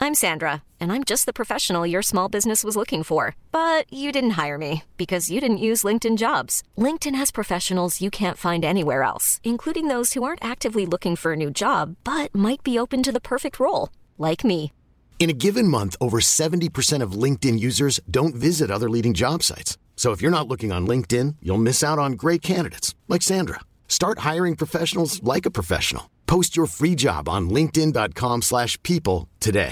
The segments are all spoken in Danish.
I'm Sandra, and I'm just the professional your small business was looking for. But you didn't hire me because you didn't use LinkedIn Jobs. LinkedIn has professionals you can't find anywhere else, including those who aren't actively looking for a new job, but might be open to the perfect role, like me. In a given month, over 70% of LinkedIn users don't visit other leading job sites. So if you're not looking on LinkedIn, you'll miss out on great candidates like Sandra. Start hiring professionals like a professional. Post your free job on linkedin.com/people today.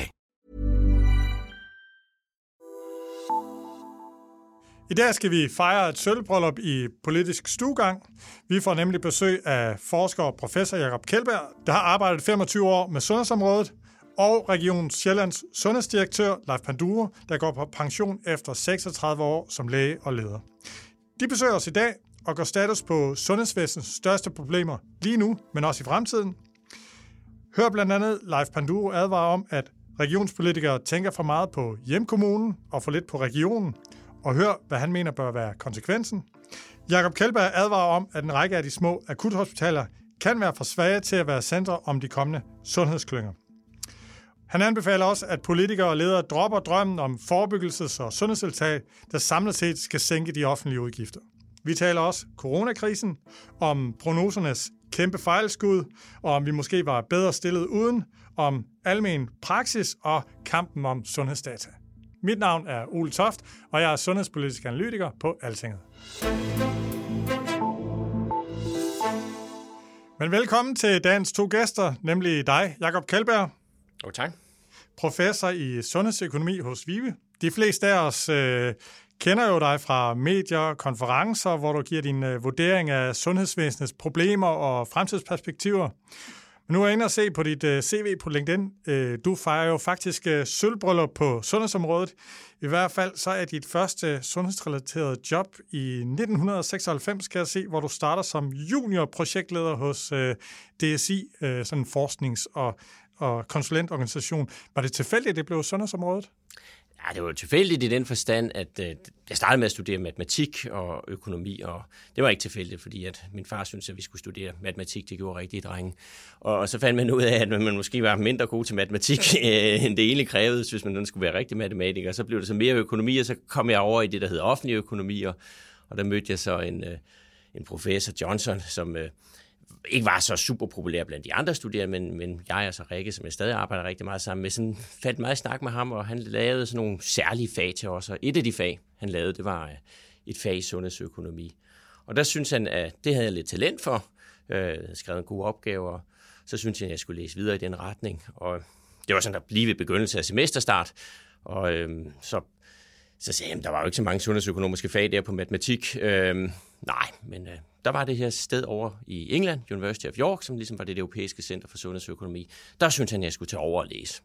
I dag skal vi fejre et sølvbryllup i politisk stuegang. Vi får nemlig besøg af forsker og professor Jacob Kjeldberg, der har arbejdet 25 år med sundhedsområdet, og Region Sjællands sundhedsdirektør Leif Panduro, der går på pension efter 36 år som læge og leder. De besøger os i dag og går status på sundhedsvæsenets største problemer lige nu, men også i fremtiden. Hør blandt andet Leif Panduro advare om, at regionspolitikere tænker for meget på hjemkommunen og for lidt på regionen, og hør, hvad han mener bør være konsekvensen. Jacob Kjeldberg advarer om, at en række af de små akuthospitaler kan være for svage til at være centre om de kommende sundhedsklynger. Han anbefaler også, at politikere og ledere dropper drømmen om forebyggelses- og sundhedstiltag, der samlet set skal sænke de offentlige udgifter. Vi taler også coronakrisen, om prognosernes kæmpe fejlskud, og om vi måske var bedre stillet uden, om almen praksis og kampen om sundhedsdata. Mit navn er Ole Toft, og jeg er sundhedspolitisk analytiker på Altinget. Men velkommen til dagens to gæster, nemlig dig, Jacob Kjeldberg. Tak. Professor i sundhedsøkonomi hos VIVE. De fleste af os kender jo dig fra medier, konferencer, hvor du giver din vurdering af sundhedsvæsenets problemer og fremtidsperspektiver. Men nu er jeg inde og se på dit CV på LinkedIn. Du fejrer jo faktisk sølvbryllup på sundhedsområdet. I hvert fald så er dit første sundhedsrelaterede job i 1996, skal jeg se, hvor du starter som juniorprojektleder hos DSI, sådan en forsknings- og konsulentorganisation. Var det tilfældigt, at det blev sundhedsområdet? Ja, det var tilfældigt i den forstand, at jeg startede med at studere matematik og økonomi, og det var ikke tilfældigt, fordi at min far syntes, at vi skulle studere matematik. Det gjorde rigtige drenge. Og så fandt man ud af, at man måske var mindre god til matematik, end det egentlig krævede, hvis man skulle være rigtig matematiker. Så blev det så mere økonomi, og så kom jeg over i det, der hedder offentlig økonomi, og der mødte jeg så en professor, Johnson, som ikke var så super populær blandt de andre studerende, men jeg og så Rikke, som jeg stadig arbejder rigtig meget sammen med, sådan faldt meget i snak med ham, og han lavede sådan nogle særlige fag til os. Og et af de fag, han lavede, det var et fag i sundhedsøkonomi. Og der syntes han, at det havde jeg lidt talent for. Jeg havde skrevet en god opgave, og så syntes jeg, at jeg skulle læse videre i den retning. Og det var sådan, der lige ved begyndelse af semesterstart. Og så sagde jeg, der var jo ikke så mange sundhedsøkonomiske fag der på matematik. Nej, men der var det her sted over i England, University of York, som ligesom var det europæiske center for sundhedsøkonomi. Der syntes han, at jeg skulle tage over og læse.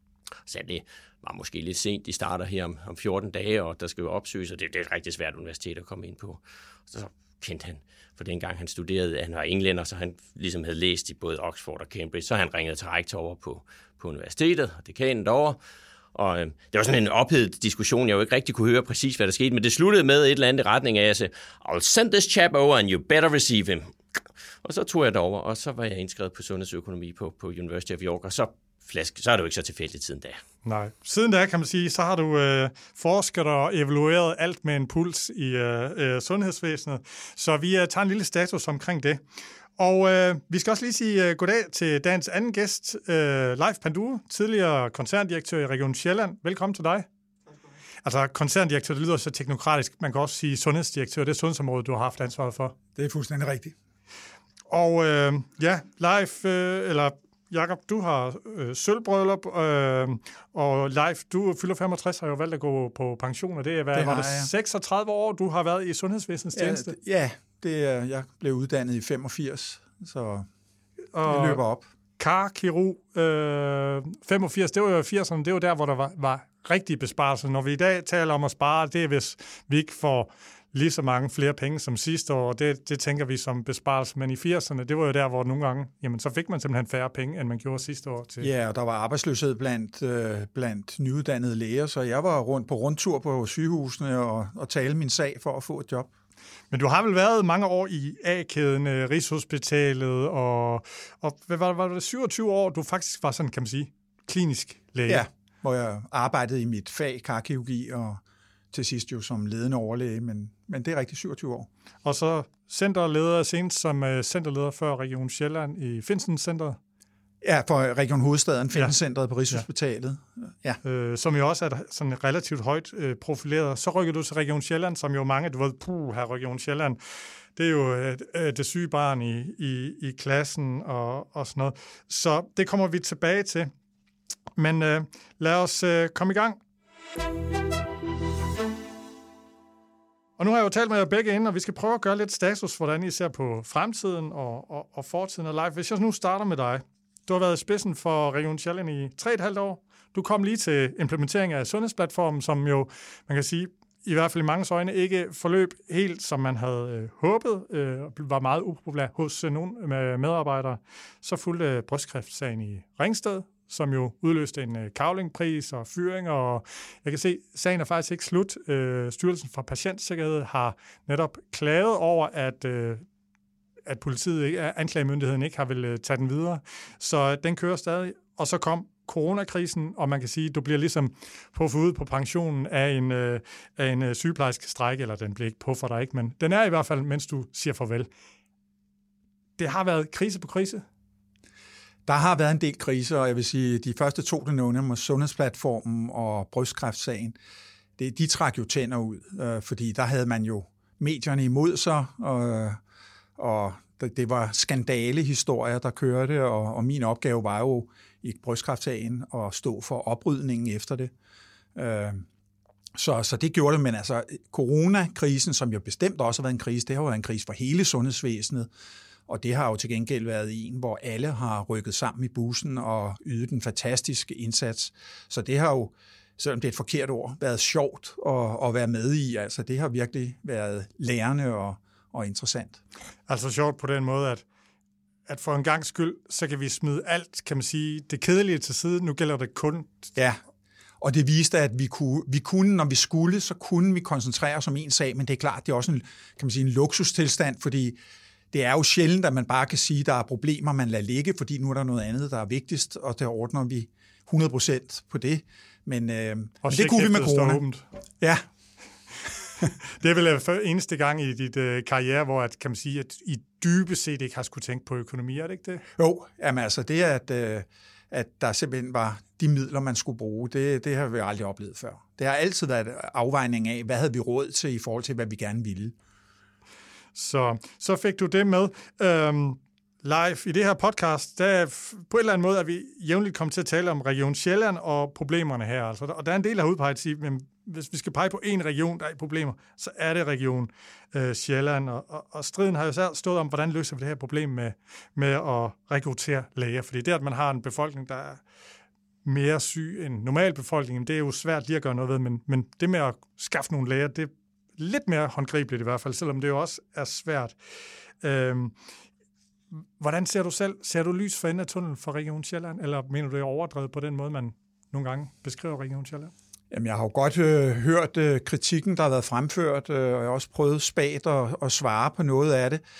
Så det var måske lidt sent, de starter her om 14 dage, og der skal jo opsøges, og det er et rigtig svært universitet at komme ind på. Så kendte han, for dengang han studerede, han var englænder, så han ligesom havde læst i både Oxford og Cambridge, så han ringede til rektor over på universitetet, og dekanen derovre. Og det var sådan en ophedet diskussion, jeg jo ikke rigtig kunne høre præcis, hvad der skete, men det sluttede med et eller andet retning af, at jeg sagde, I'll send this chap over, and you better receive him. Og så tog jeg derover, og så var jeg indskrevet på sundhedsøkonomi på University of York, og så er det jo ikke så tilfældigt siden da. Nej. Siden da, kan man sige, så har du forsket og evalueret alt med en puls i sundhedsvæsenet, så vi tager en lille status omkring det. Og vi skal også lige sige goddag til dagens anden gæst, Leif Panduro, tidligere koncerndirektør i Region Sjælland. Velkommen til dig. Altså koncerndirektør, det lyder så teknokratisk. Man kan også sige sundhedsdirektør. Det er sundhedsområdet, du har haft ansvaret for. Det er fuldstændig rigtigt. Og Leif, eller Jacob, du har sølvbryllup, og Leif, du fylder 65, har jo valgt at gå på pension, og det er, var det 36 år, du har været i sundhedsvæsenets tjeneste? Ja, jeg blev uddannet i 85, så jeg løber op. Karkirurg, 85, det var jo 80'erne, det var der, hvor der var rigtig besparelser. Når vi i dag taler om at spare, det er, hvis vi ikke får lige så mange flere penge som sidste år, det tænker vi som besparelse. Men i 80'erne, det var jo der, hvor nogle gange, jamen så fik man simpelthen færre penge, end man gjorde sidste år. Ja, og der var arbejdsløshed blandt nyuddannede læger, så jeg var på rundtur på sygehusene og tale min sag for at få et job. Men du har vel været mange år i A-kæden, Rigshospitalet, og hvad var det 27 år, du faktisk var sådan, kan man sige, klinisk læge? Ja. hvor jeg arbejdede i mit fag, karkirurgi, og til sidst jo som ledende overlæge, men det er rigtig 27 år. Og så centerleder senest som centerleder for Region Sjælland i Finsen Center. Ja, for Region Hovedstaden, Finsen-centret på Rigshospitalet. Ja. Som jo også er sådan relativt højt profileret. Så rykker du til Region Sjælland, som jo mange, du ved, her Region Sjælland, det er jo det syge barn i klassen og sådan noget. Så det kommer vi tilbage til. Men lad os komme i gang. Og nu har jeg jo talt med jer begge inden, og vi skal prøve at gøre lidt status, hvordan I ser på fremtiden og fortiden og live. Hvis jeg nu starter med dig. Du har været i spidsen for Region Sjælland i 3,5 år. Du kom lige til implementering af sundhedsplatformen, som jo, man kan sige, i hvert fald i mange øjne ikke forløb helt, som man havde håbet, var meget upopulær hos nogle medarbejdere. Så fulgte brystkræftsagen i Ringsted, som jo udløste en kavlingpris og fyring, og jeg kan se, sagen er faktisk ikke slut. Styrelsen for Patientsikkerhed har netop klaget over, at politiet, anklagemyndigheden ikke har vil tage den videre. Så den kører stadig. Og så kom coronakrisen, og man kan sige, at du bliver ligesom puffet ud på pensionen af en sygeplejerske strejke, eller den bliver ikke puffer dig ikke, men den er i hvert fald, mens du siger farvel. Det har været krise på krise. Der har været en del kriser, og jeg vil sige, de første 2, der nævner, sundhedsplatformen og brystkræftsagen, de trak jo tænder ud, fordi der havde man jo medierne imod sig, og det var skandalehistorier, der kørte, og min opgave var jo i brystkræftsagen at stå for oprydningen efter det. Så det gjorde det, men altså coronakrisen, som jo bestemt også har været en krise, det har jo været en krise for hele sundhedsvæsenet, og det har jo til gengæld været en, hvor alle har rykket sammen i bussen og ydet en fantastisk indsats. Så det har jo, selvom det er et forkert ord, været sjovt at være med i. Altså det har virkelig været lærende og interessant. Altså sjovt på den måde, at for en gangs skyld, så kan vi smide alt, kan man sige, det kedelige til side. Nu gælder det kun. Ja, og det viste, at vi kunne, når vi skulle, så kunne vi koncentrere os om en sag, men det er klart, det er også en luksustilstand, fordi det er jo sjældent, at man bare kan sige, at der er problemer, man lader ligge, fordi nu er der noget andet, der er vigtigst, og der ordner vi 100% på det. Men det kunne vi med corona. Ja. Det er vel eneste gang i dit karriere, hvor kan man sige, at I dybest set ikke har skulle tænke på økonomi, er det ikke det? Jo, jamen altså det er, at der simpelthen var de midler, man skulle bruge, det har vi aldrig oplevet før. Det har altid været afvejning af, hvad havde vi råd til i forhold til, hvad vi gerne ville. Så fik du det med. Live i det her podcast, der på en eller anden måde er vi jævnligt kommet til at tale om Region Sjælland og problemerne her. Altså, og der er en del, der har udpeget at sige, at hvis vi skal pege på en region, der er i problemer, så er det Region Sjælland. Og striden har jo så stået om, hvordan løser vi det her problem med at rekruttere læger. Fordi det, at man har en befolkning, der er mere syg end normalbefolkningen, det er jo svært lige at gøre noget ved. Men det med at skaffe nogle læger, det er lidt mere håndgribeligt i hvert fald, selvom det jo også er svært. Hvordan ser du selv? Ser du lys for enden af tunnelen for Region Sjælland, eller mener du, det er overdrevet på den måde, man nogle gange beskriver Region Sjælland? Jamen, jeg har jo godt hørt kritikken, der har været fremført, og jeg har også prøvet spagt at svare på noget af det.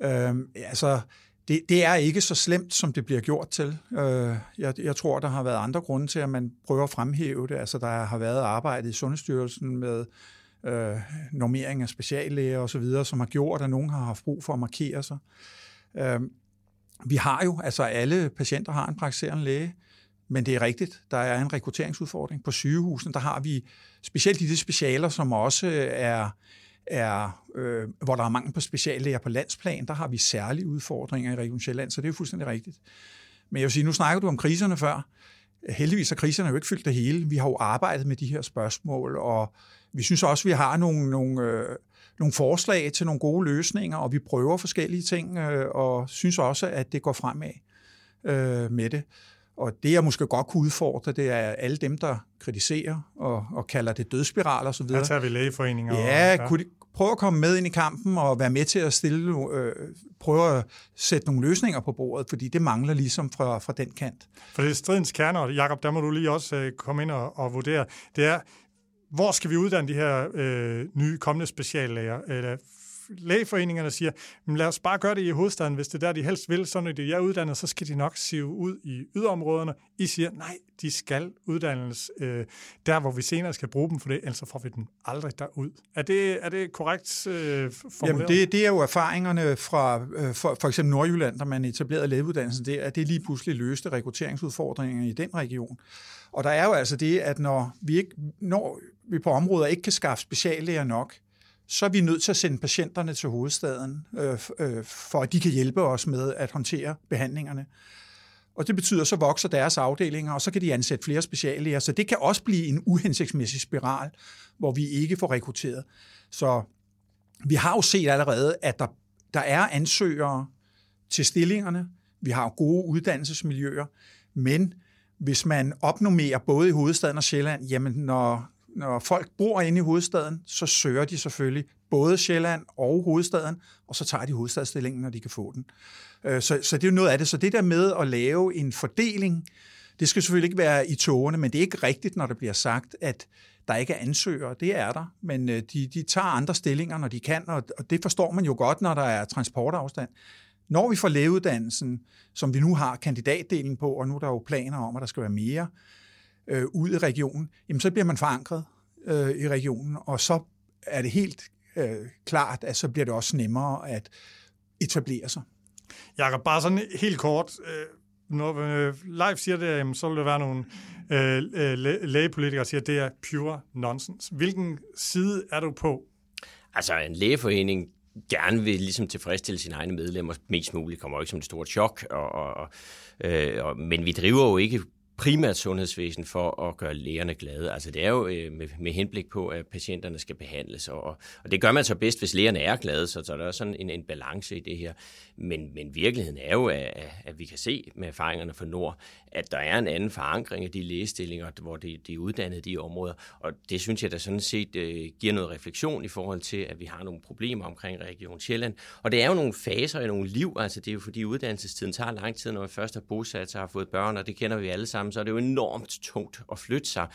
Det er ikke så slemt, som det bliver gjort til. Jeg tror, der har været andre grunde til, at man prøver at fremhæve det. Altså, der har været arbejdet i Sundhedsstyrelsen med normering af speciallæger osv., som har gjort, at nogen har haft brug for at markere sig. Vi har jo, altså alle patienter har en praktiserende læge, men det er rigtigt, der er en rekrutteringsudfordring. På sygehusene, der har vi, specielt i de specialer, som også hvor der er mangel på speciallæger på landsplan, der har vi særlige udfordringer i Region Sjælland, så det er jo fuldstændig rigtigt. Men jeg vil sige, nu snakker du om kriserne før. Heldigvis er kriserne jo ikke fyldt det hele. Vi har jo arbejdet med de her spørgsmål, og vi synes også, vi har nogle forslag til nogle gode løsninger, og vi prøver forskellige ting, og synes også, at det går fremad med det. Og det, jeg måske godt kunne udfordre, det er alle dem, der kritiserer og kalder det dødsspiral og så videre. Der tager vi lægeforeninger. Ja, kunne de prøve at komme med ind i kampen og være med til at prøve at sætte nogle løsninger på bordet, fordi det mangler ligesom fra den kant. For det er stridens kerne, og Jakob, der må du lige også komme ind og vurdere. Det er, hvor skal vi uddanne de her nye kommende speciallæger? lægeforeningerne siger, men lad os bare gøre det i hovedstaden, hvis det er der, de helst vil, så når de er uddannet, så skal de nok sive ud i yderområderne. I siger, nej, de skal uddannes der, hvor vi senere skal bruge dem for det, ellers får vi dem aldrig derud. Er det korrekt formuleret? Jamen, det er jo erfaringerne fra for eksempel Nordjylland, der man etablerede lægeuddannelsen, det lige pludselig løste rekrutteringsudfordringer i den region. Og der er jo altså det, at når vi på områder ikke kan skaffe speciallæger nok, så er vi nødt til at sende patienterne til hovedstaden, for at de kan hjælpe os med at håndtere behandlingerne. Og det betyder, så vokser deres afdelinger, og så kan de ansætte flere speciallæger. Så det kan også blive en uhensigtsmæssig spiral, hvor vi ikke får rekrutteret. Så vi har jo set allerede, at der er ansøgere til stillingerne. Vi har gode uddannelsesmiljøer, men hvis man opnormerer både i hovedstaden og Sjælland, jamen når folk bor inde i hovedstaden, så søger de selvfølgelig både Sjælland og hovedstaden, og så tager de hovedstadsstillingen, når de kan få den. Så det er jo noget af det. Så det der med at lave en fordeling, det skal selvfølgelig ikke være i togene, men det er ikke rigtigt, når der bliver sagt, at der ikke er ansøgere. Det er der, men de tager andre stillinger, når de kan, og det forstår man jo godt, når der er transportafstand. Når vi får lægeuddannelsen, som vi nu har kandidatdelen på, og nu er der jo planer om, at der skal være mere ud i regionen, jamen så bliver man forankret i regionen, og så er det helt klart, at så bliver det også nemmere at etablere sig. Jakob, bare sådan helt kort. Når Leif siger det, så vil det være nogle lægepolitikere, der siger, at det er pure nonsens. Hvilken side er du på? Altså en lægeforening gerne vil ligesom tilfredsstille sine egne medlemmer mest muligt, kommer jo ikke som et stort chok, men vi driver jo ikke primært sundhedsvæsen for at gøre lægerne glade. Altså det er jo med henblik på, at patienterne skal behandles, og det gør man så bedst, hvis lægerne er glade, så der er sådan en balance i det her. Men virkeligheden er jo, at vi kan se med erfaringerne fra Nord, at der er en anden forankring af de lægestillinger, hvor de er uddannet i de områder, og det synes jeg da sådan set giver noget refleksion i forhold til, at vi har nogle problemer omkring Region Sjælland. Og det er jo nogle faser i nogle liv, altså det er jo fordi uddannelsestiden tager lang tid, når man først har bosat sig og har fået børn, og det kender vi alle sammen, så er det jo enormt tungt at flytte sig,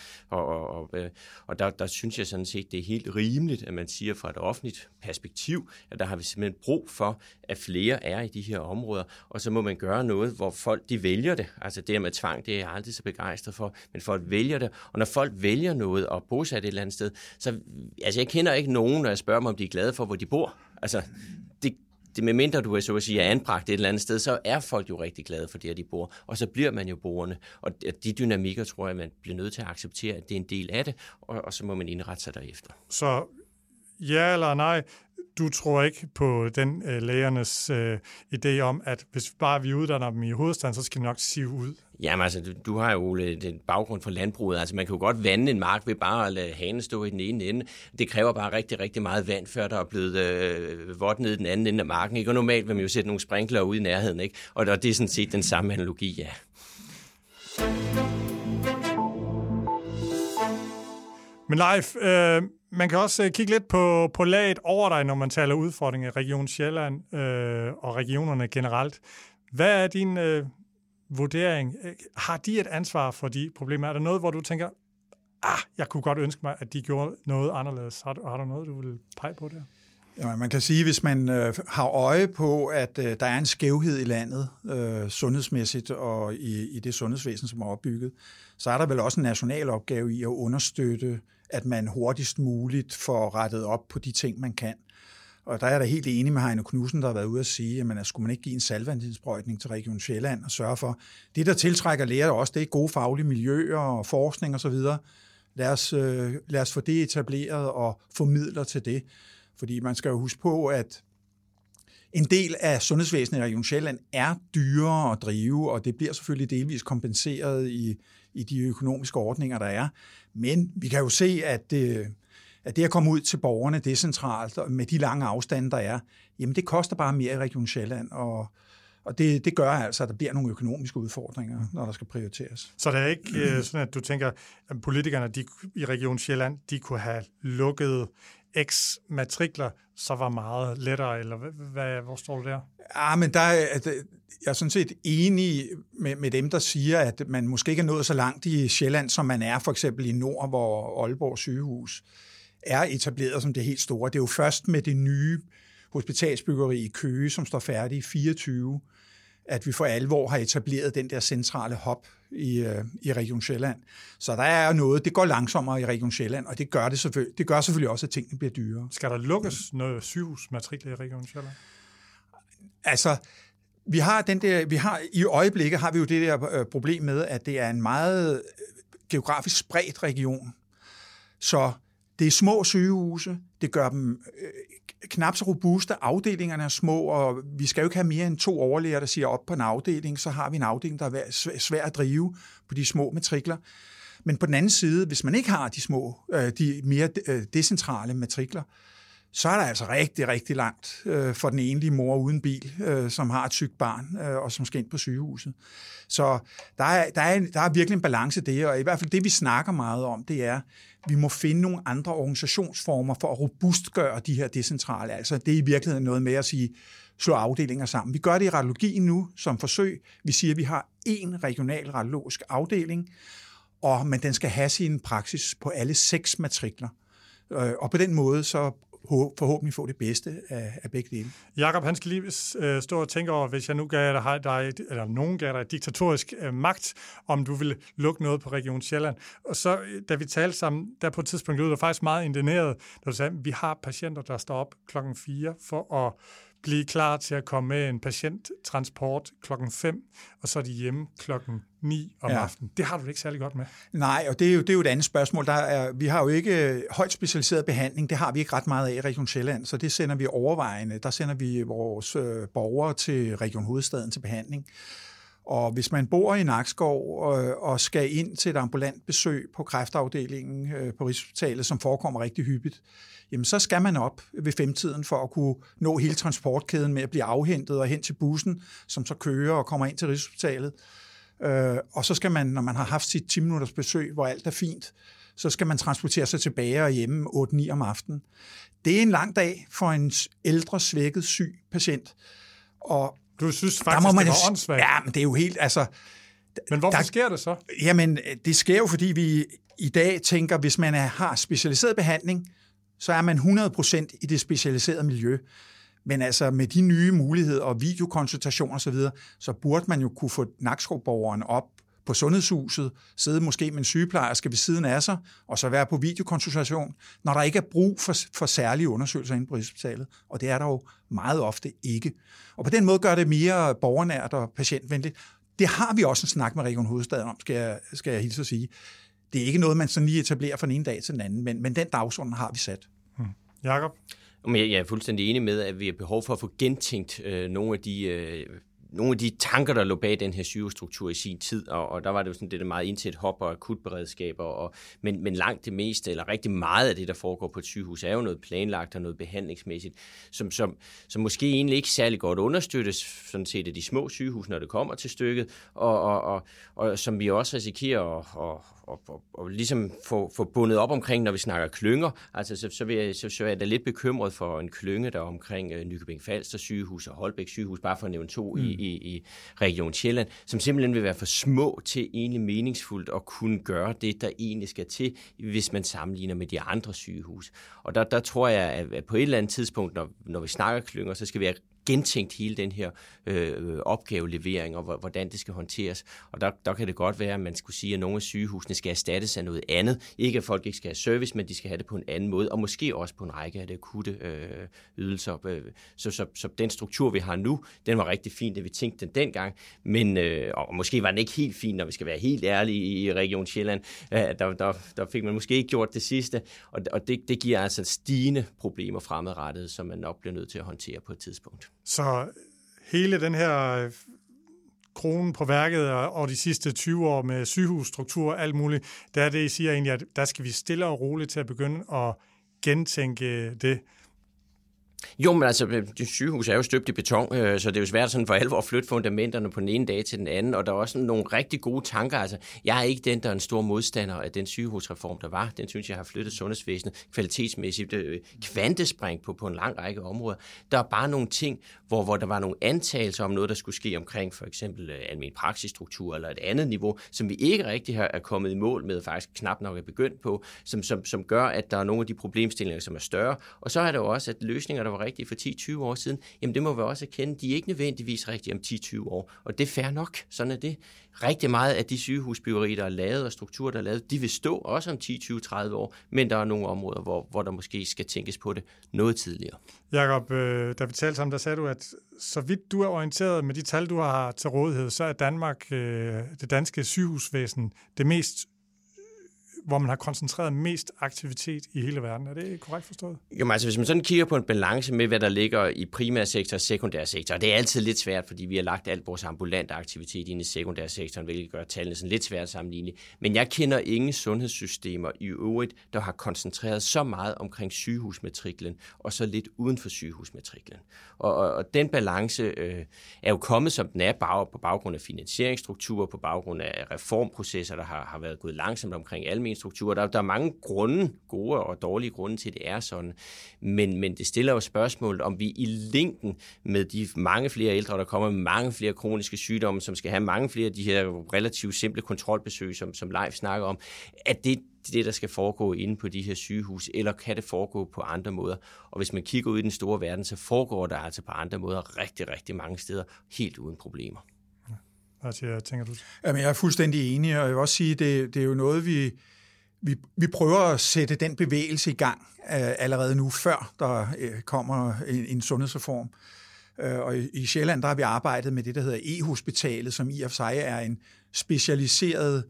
og der synes jeg sådan set, det er helt rimeligt, at man siger fra et offentligt perspektiv, at der har vi simpelthen brug for, at flere er i de her områder, og så må man gøre noget, hvor folk de vælger det. Altså det med tvang, det er jeg aldrig så begejstret for, men folk vælger det, og når folk vælger noget og bosat et eller andet sted, så altså jeg kender ikke nogen, når jeg spørger dem, om de er glade for, hvor de bor. Altså det med mindre du er så at sige anbragt et eller andet sted, så er folk jo rigtig glade for det, at de bor, og så bliver man jo boende. Og de dynamikker, tror jeg, man bliver nødt til at acceptere, at det er en del af det, og så må man indrette sig derefter. Så ja eller nej, du tror ikke på den lægernes idé om, at hvis bare vi uddanner dem i hovedstaden, så skal de nok sive ud? Jamen altså, du har jo den baggrund for landbruget. Altså man kan jo godt vande en mark ved bare at lade hanen stå i den ene ende. Det kræver bare rigtig, rigtig meget vand, før der er blevet vådt ned i den anden ende af marken. Ikke? Og normalt vil man jo sætte nogle sprinkler ude i nærheden, ikke? Og det er sådan set den samme analogi, ja. Men Leif, man kan også kigge lidt på laget over dig, når man taler udfordringer i Region Sjælland og regionerne generelt. Hvad er din vurdering? Har de et ansvar for de problemer? Er der noget, hvor du tænker, jeg kunne godt ønske mig, at de gjorde noget anderledes? Har du noget, du vil pege på der? Ja, man kan sige, hvis man har øje på, at der er en skævhed i landet, sundhedsmæssigt og i det sundhedsvæsen, som er opbygget, så er der vel også en national opgave i at understøtte, at man hurtigst muligt får rettet op på de ting, man kan. Og der er jeg da helt enig med Heino Knudsen, der har været ude at sige, at skulle man ikke give en saltvandsindsprøjtning til Region Sjælland og sørge for, det der tiltrækker læger også, det er gode faglige miljøer og forskning osv. Lad os få det etableret og få midler til det. Fordi man skal jo huske på, at en del af sundhedsvæsenet i Region Sjælland er dyrere at drive, og det bliver selvfølgelig delvis kompenseret i de økonomiske ordninger, der er. Men vi kan jo se, at det at komme ud til borgerne decentralt med de lange afstande, der er, jamen det koster bare mere i Region Sjælland, og det gør altså, at der bliver nogle økonomiske udfordringer, når der skal prioriteres. Så det er ikke sådan, at du tænker, at politikerne i Region Sjælland, de kunne have lukket X matrikler, så var meget lettere, eller hvor står du der? Ja, men jeg er sådan set enig med dem, der siger, at man måske ikke er nået så langt i Sjælland, som man er for eksempel i Nord, hvor Aalborg sygehus er etableret som det helt store. Det er jo først med det nye hospitalsbyggeri i Køge, som står færdig i 24, at vi for alvor har etableret den der centrale hub i Region Sjælland. Så der er noget, det går langsommere i Region Sjælland, og det gør selvfølgelig også, at tingene bliver dyrere. Skal der lukkes noget sygehusmatrikler i Region Sjælland? Altså, i øjeblikket har vi jo det der problem med, at det er en meget geografisk spredt region. Så det er små sygehuse, det gør dem knap så robuste, afdelingerne er små, og vi skal jo ikke have mere end 2 overlæger, der siger op på en afdeling, så har vi en afdeling, der er svær at drive på de små matrikler. Men på den anden side, hvis man ikke har de mere decentrale matrikler, så er der altså rigtig, rigtig langt for den enlige mor uden bil, som har et sygt barn, og som skal ind på sygehuset. Så der er virkelig en balance i det, og i hvert fald det, vi snakker meget om, det er, vi må finde nogle andre organisationsformer for at robustgøre de her decentrale. Altså det er i virkeligheden noget med at sige, slå afdelinger sammen. Vi gør det i radiologien nu som forsøg. Vi siger, at vi har 1 regional radiologisk afdeling, men den skal have sin praksis på alle 6 matrikler. Og på den måde så forhåbentlig få det bedste af begge dele. Jakob, han skal lige stå og tænke over, hvis jeg nu gav dig, eller nogen gav dig diktatorisk magt, om du ville lukke noget på Region Sjælland. Og så, da vi talte sammen, der på et tidspunkt lød du faktisk meget indigneret, da du sagde, at vi har patienter, der står op 4:00 for at blive klar til at komme med en patienttransport 5:00, og så er de hjemme 9:00 om aftenen. Det har du ikke særlig godt med. Nej, og det er jo et andet spørgsmål. Vi har jo ikke højt specialiseret behandling, det har vi ikke ret meget af i Region Sjælland, så det sender vi overvejende. Der sender vi vores borgere til Region Hovedstaden til behandling. Og hvis man bor i Nakskov og skal ind til et ambulant besøg på kræftafdelingen på Rigshospitalet, som forekommer rigtig hyppigt, jamen så skal man op ved 5-tiden for at kunne nå hele transportkæden med at blive afhentet og hen til bussen, som så kører og kommer ind til Rigshospitalet. Og så skal man, når man har haft sit 10-minutters besøg, hvor alt er fint, så skal man transportere sig tilbage og hjemme 8-9 om aftenen. Det er en lang dag for en ældre, svækket, syg patient. Og du synes faktisk, det var åndssvagt? Ja, men det er jo helt, altså... Men hvorfor sker det så? Jamen, det sker jo, fordi vi i dag tænker, hvis man har specialiseret behandling, så er man 100% i det specialiserede miljø. Men altså med de nye muligheder og videokonsultationer osv., så burde man jo kunne få Nakskov-borgeren op på sundhedshuset, sidde måske med en sygeplejerske ved siden af sig, og så være på videokonsultation, når der ikke er brug for særlige undersøgelser inde på Rigshospitalet. Og det er der jo meget ofte ikke. Og på den måde gør det mere borgernært og patientvenligt. Det har vi også en snak med Region Hovedstaden om, skal jeg hilse at sige. Det er ikke noget, man sådan lige etablerer fra den ene dag til den anden, men den dagsorden har vi sat. Jakob? Jeg er fuldstændig enig med, at vi har behov for at få gentænkt nogle af de tanker, der lå bag den her sygehusstruktur i sin tid, og der var det jo sådan det meget indtil hop og akutberedskaber, men langt det meste, eller rigtig meget af det, der foregår på et sygehus, er jo noget planlagt og noget behandlingsmæssigt, som måske egentlig ikke særlig godt understøttes, sådan set af de små sygehus, når det kommer til stykket, og som vi også risikerer og ligesom få bundet op omkring, når vi snakker klynger. Altså, så er jeg da lidt bekymret for en klynge, der omkring Nykøbing Falster sygehus og Holbæk sygehus, bare for at nævne 2 i Region Sjælland, som simpelthen vil være for små til egentlig meningsfuldt at kunne gøre det, der egentlig skal til, hvis man sammenligner med de andre sygehus. Og der tror jeg, at på et eller andet tidspunkt, når vi snakker klynger, så skal vi have gentænkt hele den her opgavelevering og hvordan det skal håndteres. Og der kan det godt være, at man skulle sige, at nogle af sygehusene skal erstattes af noget andet. Ikke at folk ikke skal have service, men de skal have det på en anden måde, og måske også på en række af det akutte ydelser. Så den struktur, vi har nu, den var rigtig fin, da vi tænkte den dengang, men og måske var den ikke helt fin, når vi skal være helt ærlige i Region Sjælland. Der fik man måske ikke gjort det sidste, og det giver altså stigende problemer fremadrettet, som man nok bliver nødt til at håndtere på et tidspunkt. Så hele den her kronen på værket og de sidste 20 år med sygehusstruktur og alt muligt, der er det, I siger egentlig, at der skal vi stille og roligt til at begynde at gentænke det. Jo, men altså, det sygehus er jo støbt i beton, så det er jo svært sådan for alvor at flytte fundamenterne på den ene dag til den anden, og der er også nogle rigtig gode tanker. Altså, jeg er ikke den, der er en stor modstander af den sygehusreform, der var. Den synes jeg har flyttet sundhedsvæsenet kvalitetsmæssigt kvantespring på en lang række områder. Der er bare nogle ting, hvor der var nogle antagelser om noget, der skulle ske omkring for eksempel almen praksisstruktur eller et andet niveau, som vi ikke rigtig er kommet i mål med, faktisk knap nok er begyndt på, som gør, at der er nogle af de problemstillinger, som er større. Og så er der jo også, at løsninger, der var rigtige for 10-20 år siden, jamen det må vi også erkende, de er ikke nødvendigvis rigtige om 10-20 år. Og det er fair nok, sådan er det. Rigtig meget af de sygehusbyggerier, der er lavet, og strukturer, der er lavet, de vil stå også om 10-20-30 år, men der er nogle områder, hvor der måske skal tænkes på det noget tidligere. Jakob, da vi talte sammen, der sagde du, at så vidt du er orienteret med de tal, du har til rådighed, så er Danmark, det danske sygehusvæsen, det mest, hvor man har koncentreret mest aktivitet i hele verden. Er det korrekt forstået? Jo, altså hvis man sådan kigger på en balance med, hvad der ligger i primærsektor og sekundærsektor, og det er altid lidt svært, fordi vi har lagt alt vores ambulante aktivitet ind i sekundærsektoren, hvilket gør tallene sådan lidt svært at sammenligne. Men jeg kender ingen sundhedssystemer i øvrigt, der har koncentreret så meget omkring sygehusmatriklen, og så lidt uden for sygehusmatriklen. Og den balance er jo kommet, som den er, på baggrund af finansieringsstrukturer, på baggrund af reformprocesser, der har været gået langsomt omkring almen strukturer. Der er mange grunde, gode og dårlige grunde til, at det er sådan. Men det stiller jo spørgsmålet, om vi i længden med de mange flere ældre, der kommer med mange flere kroniske sygdomme, som skal have mange flere af de her relativt simple kontrolbesøg, som Leif snakker om, at det der skal foregå inde på de her sygehus, eller kan det foregå på andre måder? Og hvis man kigger ud i den store verden, så foregår der altså på andre måder rigtig, rigtig mange steder, helt uden problemer. Hvad tænker du? Jamen, jeg er fuldstændig enig, og jeg vil også sige, det er jo noget, vi prøver at sætte den bevægelse i gang allerede nu, før der kommer en sundhedsreform. Og i Sjælland, der har vi arbejdet med det, der hedder e-hospitalet, som i og for sig er en specialiseret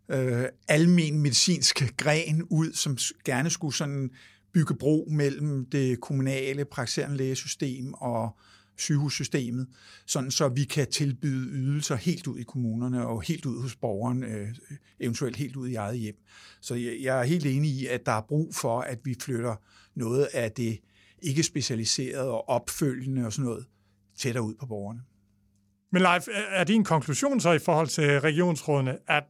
almen medicinsk gren ud, som gerne skulle sådan bygge bro mellem det kommunale praktiserende lægesystem og sygehussystemet, sådan så vi kan tilbyde ydelser helt ud i kommunerne og helt ud hos borgeren, eventuelt helt ud i eget hjem. Så jeg er helt enig i, at der er brug for, at vi flytter noget af det ikke specialiserede og opfølgende og sådan noget tættere ud på borgerne. Men Leif, er din konklusion så i forhold til regionsrådene, at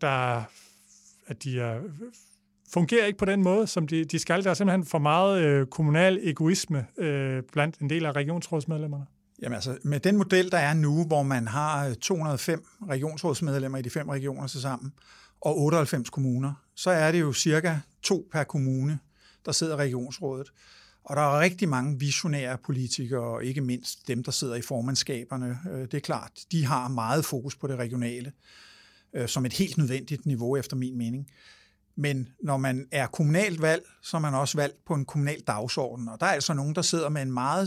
de fungerer ikke på den måde, som de skal? Der er simpelthen for meget kommunal egoisme blandt en del af regionsrådsmedlemmerne? Jamen altså, med den model, der er nu, hvor man har 205 regionsrådsmedlemmer i de 5 regioner til sammen, og 98 kommuner, så er det jo cirka 2 per kommune, der sidder i regionsrådet. Og der er rigtig mange visionære politikere, og ikke mindst dem, der sidder i formandskaberne. Det er klart, de har meget fokus på det regionale, som et helt nødvendigt niveau, efter min mening. Men når man er kommunalt valgt, så er man også valgt på en kommunal dagsorden. Og der er altså nogen, der sidder med et meget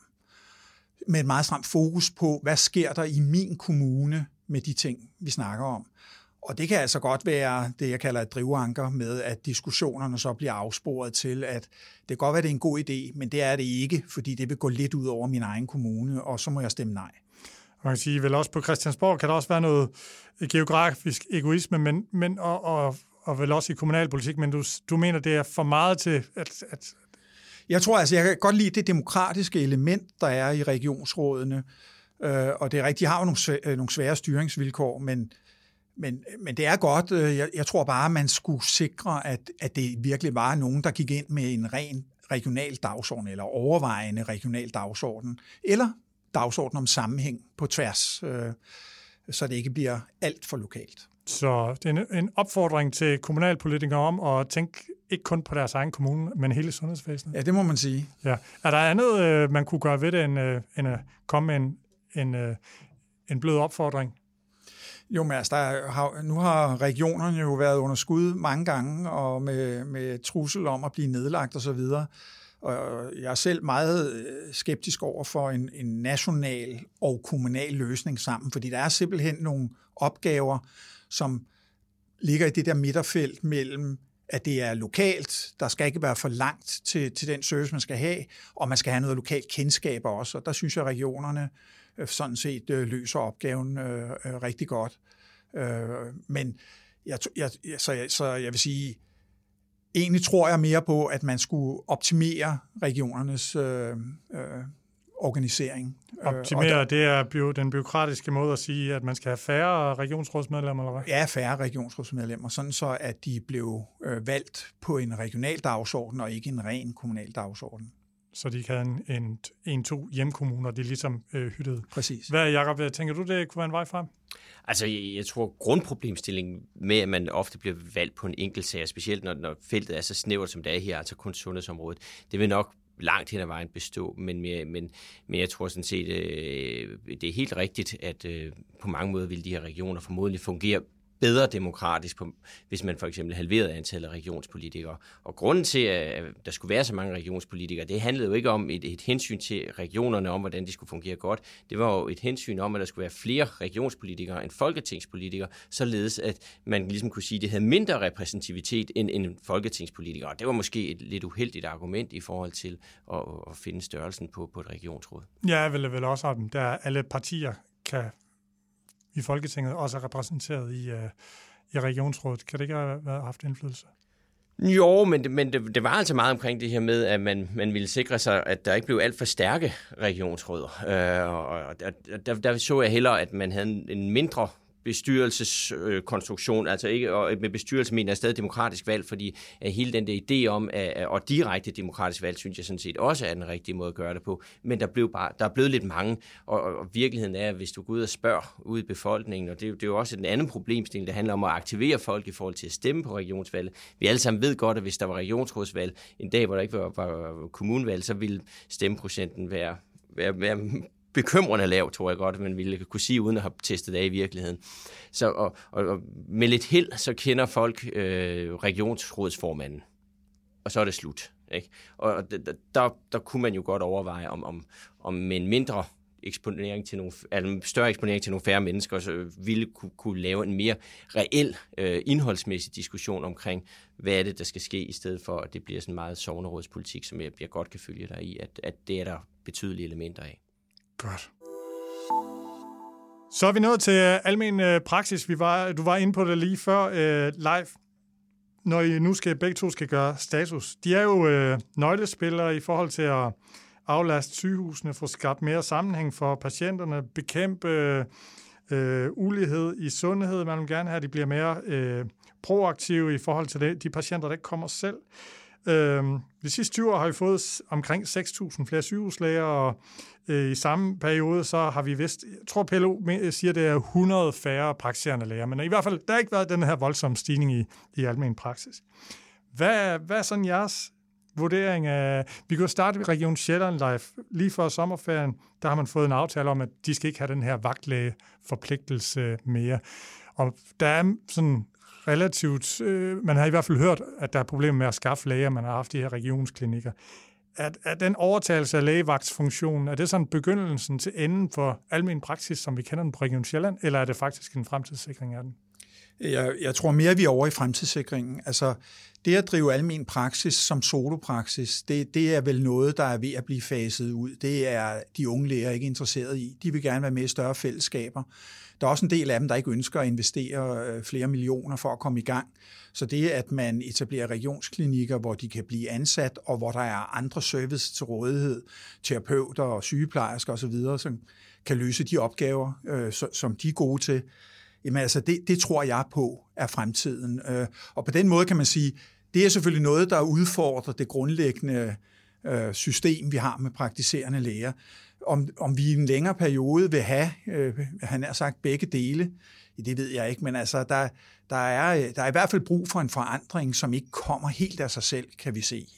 stramt fokus på, hvad sker der i min kommune med de ting, vi snakker om. Og det kan altså godt være det, jeg kalder et drivanker med, at diskussionerne så bliver afsporet til, at det kan godt være, det er en god idé, men det er det ikke, fordi det vil gå lidt ud over min egen kommune, og så må jeg stemme nej. Man kan sige, vel også på Christiansborg kan der også være noget geografisk egoisme, men og vel også i kommunalpolitik, men du mener, det er for meget til at Jeg tror altså, jeg kan godt lide det demokratiske element, der er i regionsrådene, og det er rigtigt, de har jo nogle svære styringsvilkår, men det er godt. Jeg tror bare, man skulle sikre, at det virkelig var nogen, der gik ind med en ren regional dagsorden, eller overvejende regional dagsorden, eller dagsorden om sammenhæng på tværs, så det ikke bliver alt for lokalt. Så det er en opfordring til kommunalpolitikere om at tænke ikke kun på deres egen kommune, men hele sundhedsvæsenet. Ja, det må man sige. Ja. Er der andet, man kunne gøre ved det, end at komme med en blød opfordring? Jo, men altså, nu har regionerne jo været under skud mange gange, og med trussel om at blive nedlagt osv. Og jeg er selv meget skeptisk over for en national og kommunal løsning sammen, fordi der er simpelthen nogle opgaver, som ligger i det der midterfelt mellem, at det er lokalt, der skal ikke være for langt til den service, man skal have, og man skal have noget lokalt kendskab også, og der synes jeg, at regionerne sådan set løser opgaven rigtig godt. Men så jeg vil sige, egentlig tror jeg mere på, at man skulle optimere regionernes organisering. Optimere, det er den bureaukratiske måde at sige, at man skal have færre regionsrådsmedlemmer, eller hvad? Ja, færre regionsrådsmedlemmer, sådan så at de blev valgt på en regional dagsorden, og ikke en ren kommunal dagsorden. Så de kan have 1-2 hjemkommuner, de ligesom hyttede. Præcis. Hvad, Jacob, tænker du, det kunne være en vej frem? Altså, jeg tror, grundproblemstillingen med, at man ofte bliver valgt på en enkelt sag, specielt når feltet er så snævert, som det er her, altså kun sundhedsområdet, det vil nok langt hen ad vejen bestå, men jeg tror sådan set, det er helt rigtigt, at på mange måder vil de her regioner formodentlig fungere bedre demokratisk, hvis man for eksempel halverede antallet af regionspolitikere. Og grunden til, at der skulle være så mange regionspolitikere, det handlede jo ikke om et hensyn til regionerne, om hvordan de skulle fungere godt. Det var jo et hensyn om, at der skulle være flere regionspolitikere end folketingspolitikere, således at man ligesom kunne sige, at det havde mindre repræsentativitet end folketingspolitikere. Det var måske et lidt uheldigt argument i forhold til at finde størrelsen på et regionsråd. Ja, jeg vil vel også have dem, der alle partier kan i Folketinget også er repræsenteret i regionsrådet. Kan det ikke have haft indflydelse? Jo, men det var altså meget omkring det her med, at man ville sikre sig, at der ikke blev alt for stærke regionsråd. Og der så jeg hellere, at man havde en mindre bestyrelseskonstruktion, altså ikke, og med bestyrelse mener jeg stadig demokratisk valg, fordi hele den der idé om, og direkte demokratisk valg, synes jeg sådan set også er den rigtige måde at gøre det på, men der er blevet lidt mange, og virkeligheden er, at hvis du går ud og spørger ud i befolkningen, og det er jo også en anden problemstilling, der handler om at aktivere folk i forhold til at stemme på regionsvalget. Vi alle sammen ved godt, at hvis der var regionsrådsvalg en dag, hvor der ikke var kommunevalg, så ville stemmeprocenten være bekymrende lav, tror jeg godt, man ville kunne sige, uden at have testet det af i virkeligheden. Så, og med lidt held, så kender folk regionsrådsformanden, og så er det slut. Ikke? Og der kunne man jo godt overveje, om med en mindre eksponering til en større eksponering til nogle færre mennesker, så ville kunne lave en mere reel indholdsmæssig diskussion omkring, hvad er det, der skal ske, i stedet for, at det bliver sådan meget sognerådspolitik, som jeg godt kan følge dig i, at det er der betydelige elementer af. Godt. Så er vi nået til almen praksis. Du var inde på det lige før, live, når I nu begge to skal gøre status. De er jo nøglespillere i forhold til at aflaste sygehusene, få skabt mere sammenhæng for patienterne, bekæmpe ulighed i sundhed. Man vil gerne have, at de bliver mere proaktive i forhold til de patienter, der ikke kommer selv. De sidste 20 år har vi fået omkring 6.000 flere sygehuslæger, og i samme periode så har vi vist, jeg tror PLO siger, det er 100 færre praktiserende læger, men i hvert fald, der har ikke været den her voldsomme stigning i almen praksis. Hvad er sådan jeres vurdering af, vi kan jo starte ved Region Sjælland live, lige før sommerferien, der har man fået en aftale om, at de skal ikke have den her vagtlægeforpligtelse mere, og der er sådan relativt, man har i hvert fald hørt, at der er problemer med at skaffe læger, man har haft de her regionsklinikker. Er den overtagelse af lægevagtsfunktionen, er det sådan begyndelsen til enden for almen praksis, som vi kender den på Region Sjælland, eller er det faktisk en fremtidssikring af den? Jeg tror mere, vi er over i fremtidssikringen. Altså, det at drive almen praksis som solopraksis, det er vel noget, der er ved at blive faset ud. Det er de unge læger ikke interesseret i. De vil gerne være med i større fællesskaber. Der er også en del af dem, der ikke ønsker at investere flere millioner for at komme i gang. Så det, at man etablerer regionsklinikker, hvor de kan blive ansat, og hvor der er andre service til rådighed, terapeuter og sygeplejersker osv., som kan løse de opgaver, som de er gode til, jamen altså, det tror jeg på er fremtiden. Og på den måde kan man sige, det er selvfølgelig noget, der udfordrer det grundlæggende system, vi har med praktiserende læger. Om vi i en længere periode vil have, han har sagt begge dele, det ved jeg ikke, men altså, der er i hvert fald brug for en forandring, som ikke kommer helt af sig selv, kan vi se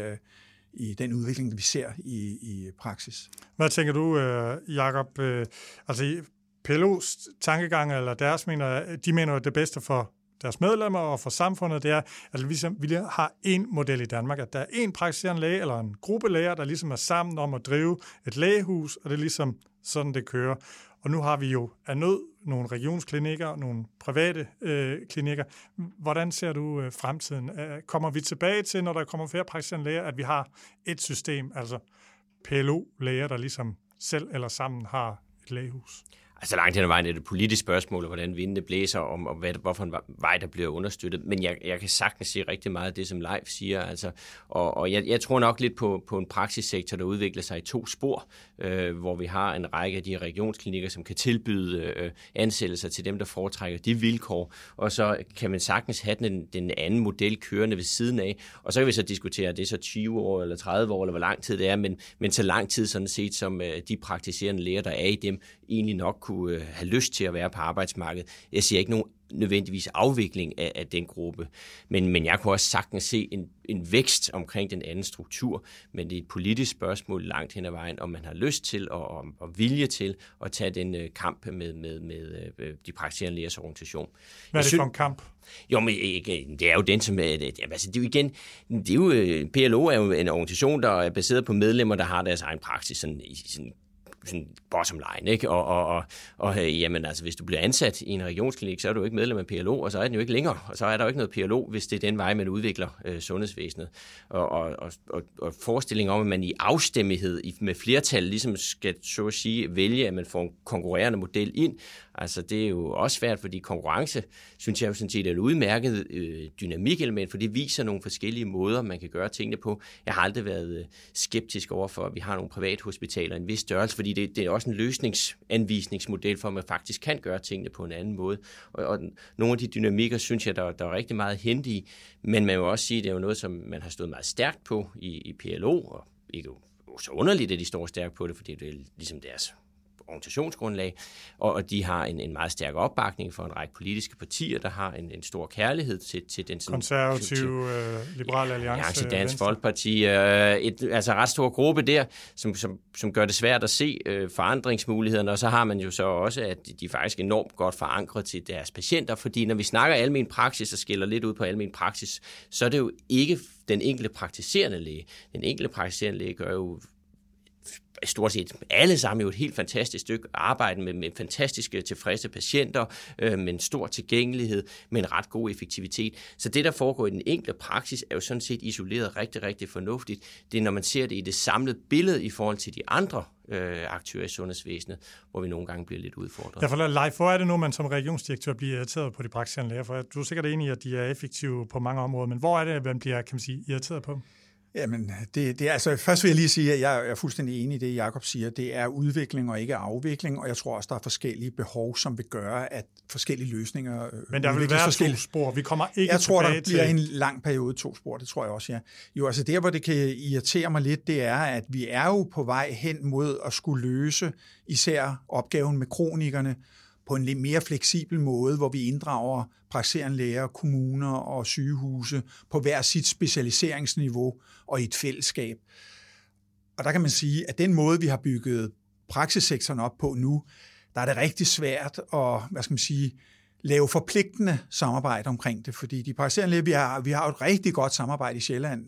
i den udvikling, vi ser i praksis. Hvad tænker du, Jakob? Altså, PLO's tankegang, eller deres de mener at det bedste for deres medlemmer og for samfundet, det er, at vi har en model i Danmark, at der er en praktiserende læge eller en gruppe læger, der ligesom er sammen om at drive et lægehus, og det er ligesom sådan, det kører. Og nu har vi jo af nød nogle regionsklinikker, nogle private klinikker. Hvordan ser du fremtiden? Kommer vi tilbage til, når der kommer flere praktiserende læger, at vi har et system, altså PLO-læger, der ligesom selv eller sammen har et lægehus? Altså langt hen ad vejen er det et politisk spørgsmål, hvordan vindene blæser, og hvorfor en vej, der bliver understøttet. Men jeg kan sagtens sige rigtig meget af det, som Leif siger. Altså, og jeg tror nok lidt på en praksissektor, der udvikler sig i 2 spor, hvor vi har en række af de her regionsklinikker, som kan tilbyde ansættelser til dem, der foretrækker de vilkår. Og så kan man sagtens have den anden model kørende ved siden af. Og så kan vi så diskutere, det er så 20 år eller 30 år, eller hvor lang tid det er, men så lang tid sådan set, som de praktiserende læger, der er i dem, egentlig nok kunne have lyst til at være på arbejdsmarkedet. Jeg siger ikke nogen nødvendigvis afvikling af den gruppe, men jeg kunne også sagtens se en vækst omkring den anden struktur, men det er et politisk spørgsmål langt hen ad vejen, om man har lyst til og vilje til at tage den kamp med de praktiserende lægers organisation. Hvad er det for en kamp? Jo, men det er jo den, som altså det er jo PLO er jo en organisation, der er baseret på medlemmer, der har deres egen praksis sådan bottom line, ikke? Og jamen, altså, hvis du bliver ansat i en regionsklinik, så er du ikke medlem af PLO, og så er den jo ikke længere, og så er der jo ikke noget PLO, hvis det er den vej, man udvikler sundhedsvæsenet. Og forestillingen om, at man i afstemmighed med flertal ligesom skal, så at sige, vælge, at man får en konkurrerende model ind, altså det er jo også svært, fordi konkurrence, synes jeg jo sådan set er et udmærket dynamikelement, for det viser nogle forskellige måder, man kan gøre tingene på. Jeg har aldrig været skeptisk overfor, at vi har nogle privathospitaler en vis størrelse, fordi det er også en løsningsanvisningsmodel for, at man faktisk kan gøre tingene på en anden måde. Og nogle af de dynamikker, synes jeg, der er rigtig meget at hente i, men man må også sige, at det er jo noget, som man har stået meget stærkt på i PLO, og ikke så underligt, at de står stærkt på det, fordi det er ligesom deres organisationsgrundlag, og de har en meget stærk opbakning for en række politiske partier, der har en stor kærlighed til den konservative, liberale alliance, Dansk Folkeparti, altså ret stor gruppe der, som gør det svært at se forandringsmulighederne, og så har man jo så også, at de faktisk er enormt godt forankret til deres patienter, fordi når vi snakker almen praksis og skiller lidt ud på almen praksis, så er det jo ikke den enkelte praktiserende læge. Den enkelte praktiserende læge gør jo stort set alle sammen jo et helt fantastisk stykke arbejde med fantastiske tilfredse patienter, med en stor tilgængelighed, med en ret god effektivitet. Så det, der foregår i den enkelte praksis, er jo sådan set isoleret rigtig, rigtig fornuftigt. Det er, når man ser det i det samlede billede i forhold til de andre aktører i sundhedsvæsenet, hvor vi nogle gange bliver lidt udfordret. Derfor, Leif, hvor er det nu, man som regionsdirektør bliver irriteret på de praktiserende læger? For du er sikkert enig i, at de er effektive på mange områder, men hvor er det, man bliver, kan man sige, irriteret på? Jamen, det er altså, først vil jeg lige sige, at jeg er fuldstændig enig i det, Jakob siger. Det er udvikling og ikke afvikling, og jeg tror også, der er forskellige behov, som vil gøre, at forskellige løsninger men der vil være 2 spor. Vi kommer ikke jeg tror, der bliver en lang periode 2 spor, det tror jeg også, ja. Jo, altså der, hvor det kan irritere mig lidt, det er, at vi er jo på vej hen mod at skulle løse især opgaven med kronikerne på en lidt mere fleksibel måde, hvor vi inddrager praktiserende læger, kommuner og sygehuse på hver sit specialiseringsniveau og i et fællesskab. Og der kan man sige, at den måde, vi har bygget praksissektoren op på nu, der er det rigtig svært at, lave forpligtende samarbejde omkring det, fordi de praktiserende læger, vi har jo et rigtig godt samarbejde i Sjælland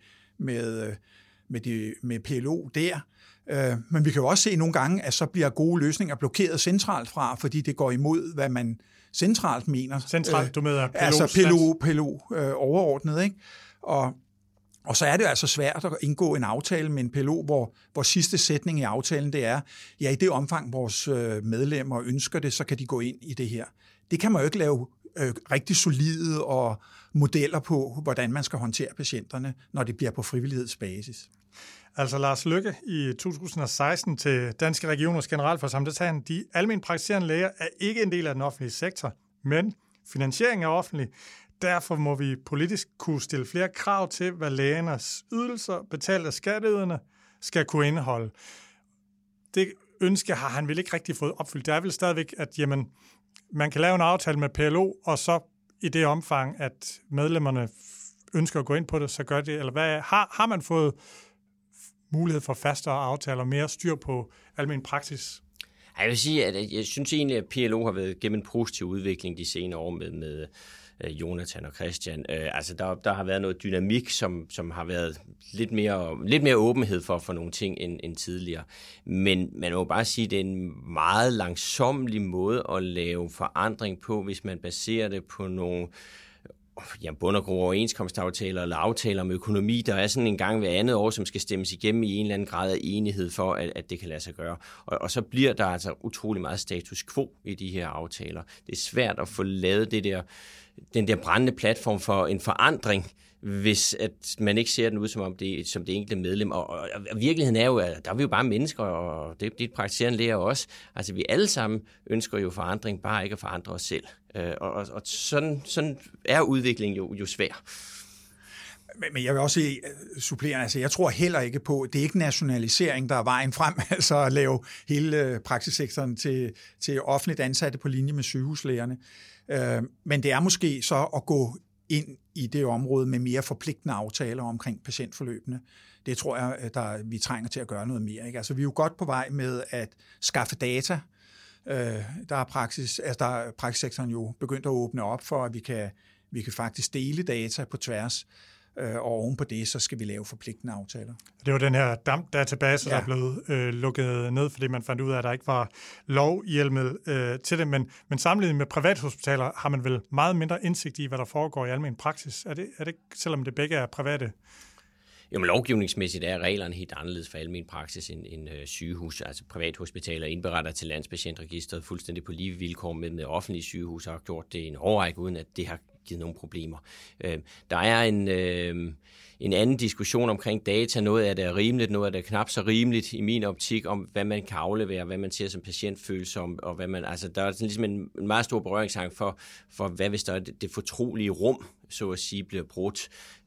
med PLO der. Men vi kan jo også se nogle gange, at så bliver gode løsninger blokeret centralt fra, fordi det går imod, hvad man centralt mener. Centralt, du mener PLO? Altså PLO overordnet, ikke? Og så er det jo altså svært at indgå en aftale med en PLO, hvor sidste sætning i aftalen, det er, ja, i det omfang vores medlemmer ønsker det, så kan de gå ind i det her. Det kan man jo ikke lave rigtig solide og modeller på, hvordan man skal håndtere patienterne, når det bliver på frivillighedsbasis. Altså Lars Løkke i 2016 til Danske Regioners Generalforsamling, der sagde han, de almen praktiserende læger er ikke en del af den offentlige sektor, men finansiering er offentlig. Derfor må vi politisk kunne stille flere krav til, hvad lægernes ydelser, betalt af skatteyderne, skal kunne indeholde. Det ønske har han vel ikke rigtig fået opfyldt. Det er vel stadigvæk, at jamen, man kan lave en aftale med PLO, og så i det omfang, at medlemmerne ønsker at gå ind på det, så gør det. Eller hvad har man fået mulighed for fastere aftaler, mere styr på almen praksis? Jeg vil sige, at jeg synes egentlig, at PLO har været gennem en positiv udvikling de senere år med Jonathan og Christian. Altså der har været noget dynamik, som har været lidt mere åbenhed for nogle ting end tidligere. Men man må bare sige, at det er en meget langsomlig måde at lave forandring på, hvis man baserer det på nogle bund og grund overenskomstaftaler eller aftaler om økonomi, der er sådan en gang hver andet år, som skal stemmes igennem i en eller anden grad af enighed for, at det kan lade sig gøre. Og så bliver der altså utrolig meget status quo i de her aftaler. Det er svært at få lavet den der brændende platform for en forandring, hvis at man ikke ser den ud som det enkelte medlem. Og virkeligheden er jo, at der er vi jo bare mennesker, og det er praktiserende læger også. Altså vi alle sammen ønsker jo forandring, bare ikke at forandre os selv. Og sådan er udviklingen jo svær. Men jeg vil også supplere, altså jeg tror heller ikke på, det er ikke nationalisering, der er vejen frem, altså at lave hele praksissektoren til offentligt ansatte på linje med sygehuslægerne. Men det er måske så at gå ind i det område med mere forpligtende aftaler omkring patientforløbene. Det tror jeg, vi trænger til at gøre noget mere. Ikke? Altså vi er jo godt på vej med at skaffe data. Der er praksissektoren jo begyndt at åbne op for, at vi kan faktisk dele data på tværs, og oven på det, så skal vi lave forpligtende aftaler. Det var den her DAMP-database, der er blevet lukket ned, fordi man fandt ud af, at der ikke var lovhjemmel til det, men sammenlignet med privathospitaler har man vel meget mindre indsigt i, hvad der foregår i almen praksis. Er det ikke, selvom det begge er private? Jo, men lovgivningsmæssigt er reglerne helt anderledes for almen praksis end sygehus. Altså privathospitaler indberetter til Landspatientregisteret fuldstændig på lige vilkår med offentlige sygehus, og har gjort det en årrække, uden at det har givet nogle problemer. Der er en anden diskussion omkring data. Noget af det er rimeligt, noget af det er knap så rimeligt i min optik, om hvad man kan aflevere, hvad man ser som patientfølsom, og hvad man, altså der er ligesom en meget stor berøringsangst for hvad hvis der er det fortrolige rum, så at sige, bliver brudt.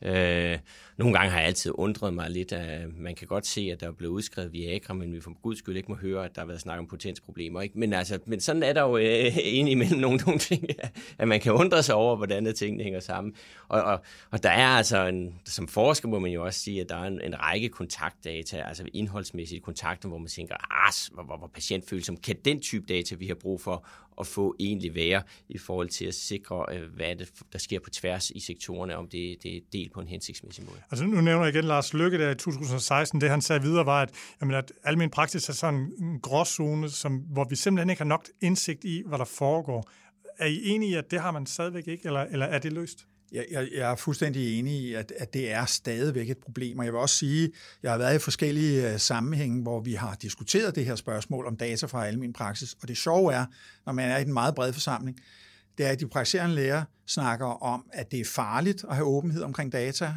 Nogle gange har jeg altid undret mig lidt, at man kan godt se, at der er blevet udskrevet Viagra, men vi for guds skyld ikke må høre, at der har været snak om potensproblemer. Ikke? Men sådan er der jo indimellem nogle ting, at man kan undre sig over, hvordan tingene hænger sammen. Og der er altså, som forsker må man jo også sige, at der er en række kontaktdata, altså indholdsmæssige kontakter, hvor man tænker, hvor patientfølsom kan den type data, vi har brug for at få egentlig være i forhold til at sikre, hvad det, der sker på tværs i sektorerne, om det er delt på en hensigtsmæssig måde. Altså nu nævner jeg igen Lars Løkke der i 2016, det han sagde videre var, at almen praksis er sådan en gråzone, hvor vi simpelthen ikke har nok indsigt i, hvad der foregår. Er I enige i, at det har man stadigvæk ikke, eller er det løst? Jeg er fuldstændig enig i, at det er stadigvæk et problem, og jeg vil også sige, at jeg har været i forskellige sammenhænge, hvor vi har diskuteret det her spørgsmål om data fra almen praksis, og det sjove er, når man er i en meget bred forsamling, det er, at de praktiserende læger snakker om, at det er farligt at have åbenhed omkring data,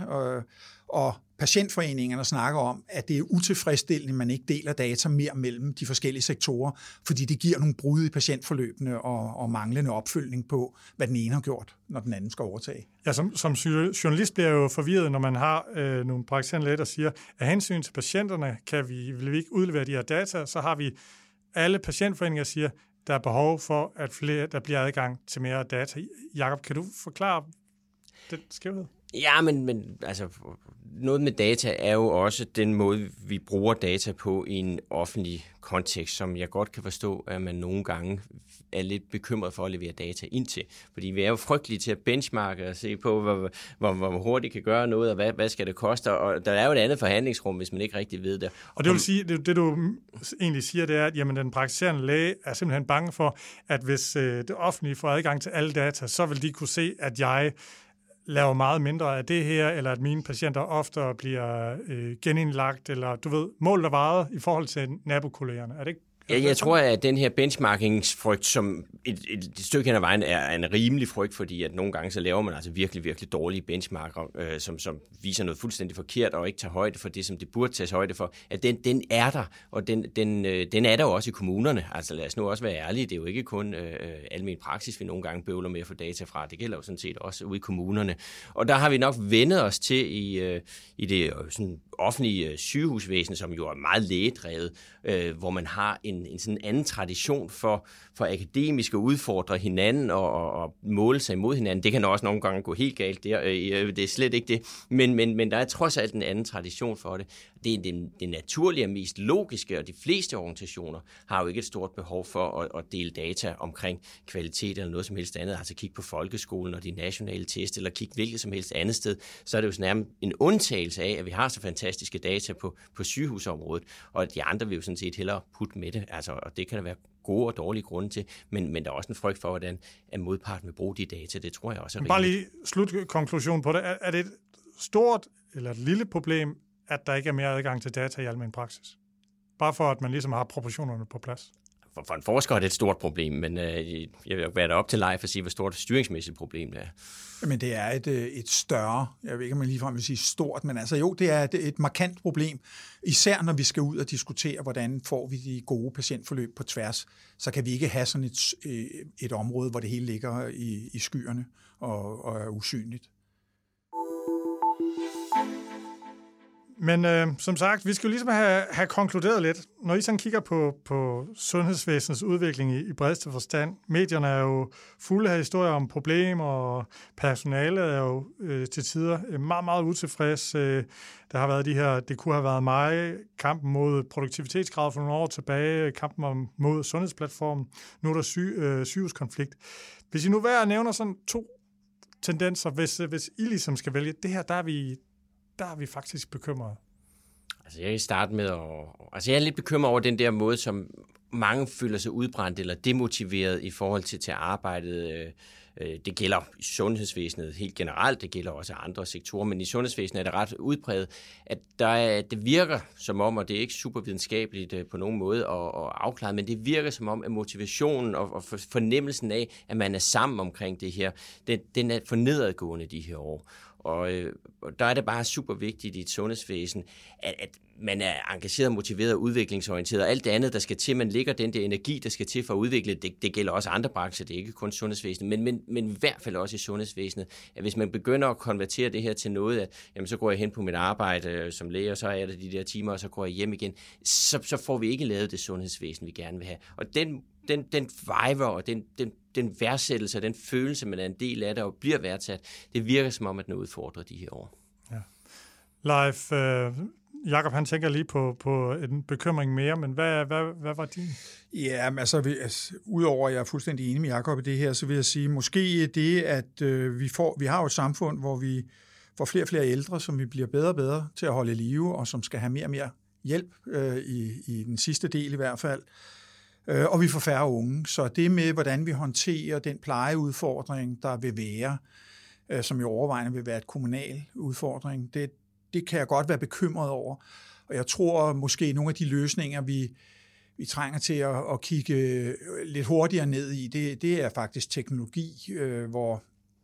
og patientforeningerne snakker om, at det er utilfredsstillende, at man ikke deler data mere mellem de forskellige sektorer, fordi det giver nogle brud i patientforløbene og manglende opfølgning på, hvad den ene har gjort, når den anden skal overtage. Ja, som journalist bliver jeg jo forvirret, når man har nogle praktiserende læger, der siger, at hensyn til patienterne vil vi ikke udlevere de her data, så har vi alle patientforeninger, der siger, der er behov for, at flere, der bliver adgang til mere data. Jakob, kan du forklare den skævhed? Ja, men altså, noget med data er jo også den måde, vi bruger data på i en offentlig kontekst, som jeg godt kan forstå, at man nogle gange er lidt bekymret for at levere data ind til. Fordi vi er jo frygtelige til at benchmarke og se på, hvor hurtigt kan gøre noget, og hvad skal det koste. Og der er jo et andet forhandlingsrum, hvis man ikke rigtig ved det. Og det vil sige, det du egentlig siger, det er, at jamen, den praktiserende læge er simpelthen bange for, at hvis det offentlige får adgang til alle data, så vil de kunne se, at jeg laver meget mindre af det her, eller at mine patienter oftere bliver genindlagt, eller du ved, målt og vejet i forhold til nabokollegerne. Er det ikke? Ja, jeg tror, at den her benchmarkingsfrygt, som et stykke hen ad vejen er en rimelig frygt, fordi at nogle gange så laver man altså virkelig, virkelig dårlige benchmarker, som viser noget fuldstændig forkert og ikke tager højde for det, som det burde tages højde for. At den er der, og den er der jo også i kommunerne. Altså lad os nu også være ærlige, det er jo ikke kun almen praksis, vi nogle gange bøvler med at få data fra. Det gælder jo sådan set også ude i kommunerne. Og der har vi nok vendet os til i det sådan offentlige sygehusvæsen, som jo er meget lægedrevet, hvor man har en sådan anden tradition for akademisk at udfordre hinanden og måle sig imod hinanden. Det kan også nogle gange gå helt galt der. Det er slet ikke det. Men der er trods alt en anden tradition for det. Det er det naturlige og mest logiske, og de fleste organisationer har jo ikke et stort behov for at dele data omkring kvalitet eller noget som helst andet. Altså kigge på folkeskolen og de nationale test, eller kigge hvilket som helst andet sted. Så er det jo sådan en undtagelse af, at vi har så fantastiske data på sygehusområdet, og de andre vil jo sådan set hellere putte med det. Altså, og det kan der være gode og dårlige grunde til, men der er også en frygt for, hvordan modparten vil bruge de data. Det tror jeg også er rimeligt. Bare lige slutkonklusion på det. Er det et stort eller et lille problem, at der ikke er mere adgang til data i almen praksis? Bare for, at man ligesom har proportionerne på plads. For en forsker er det et stort problem, men jeg vil jo være der op til leg for at sige, hvor stort et styringsmæssigt problem det er. Men det er et større, jeg ved ikke, om man ligefrem vil sige stort, men altså jo, det er et markant problem. Især når vi skal ud og diskutere, hvordan får vi de gode patientforløb på tværs, så kan vi ikke have sådan et område, hvor det hele ligger i skyerne og er usynligt. Men som sagt, vi skal jo ligesom have konkluderet lidt. Når I sådan kigger på sundhedsvæsenets udvikling i bredeste forstand, medierne er jo fulde af historier om problemer, og personalet er jo til tider meget, meget utilfreds. Der har været de her, det kunne have været mig, kampen mod produktivitetskravet for nogle år tilbage, kampen mod sundhedsplatformen, nu er der sygehuskonflikt. Hvis I nu nævner sådan 2 tendenser, hvis I ligesom skal vælge, det her, der er vi faktisk bekymrede. Altså jeg kan starte med jeg er lidt bekymret over den der måde, som mange føler sig udbrændt eller demotiveret i forhold til arbejdet. Det gælder i sundhedsvæsenet helt generelt, det gælder også andre sektorer, men i sundhedsvæsenet er det ret udbredt, at det virker som om, og det er ikke super videnskabeligt på nogen måde at afklare, men det virker som om, at motivationen og fornemmelsen af, at man er sammen omkring det her, den er for nedadgående de her år. Og der er det bare super vigtigt i et sundhedsvæsen, at man er engageret, motiveret og udviklingsorienteret, og alt det andet, der skal til, man lægger den der energi, der skal til for at udvikle, det gælder også andre brancher, det er ikke kun sundhedsvæsenet, men i hvert fald også i sundhedsvæsenet, at hvis man begynder at konvertere det her til noget, at jamen, så går jeg hen på mit arbejde som læge, og så er der de der timer, og så går jeg hjem igen, så får vi ikke lavet det sundhedsvæsen, vi gerne vil have. Og den viber og den værdsættelse og den følelse, man er en del af det og bliver værdsat, det virker som om, at den er udfordret de her år. Ja. Leif, Jakob, han tænker lige på en bekymring mere, men hvad var din? Ja, altså udover at jeg er fuldstændig enig med Jakob i det her, så vil jeg sige, måske det, at vi har jo et samfund, hvor vi får flere og flere ældre, som vi bliver bedre og bedre til at holde i live, og som skal have mere og mere hjælp i den sidste del i hvert fald. Og vi får færre unge. Så det med, hvordan vi håndterer den plejeudfordring, der vil være, som i overvejende vil være et kommunal udfordring, det kan jeg godt være bekymret over. Og jeg tror måske nogle af de løsninger, vi trænger til at kigge lidt hurtigere ned i, det er faktisk teknologi, hvor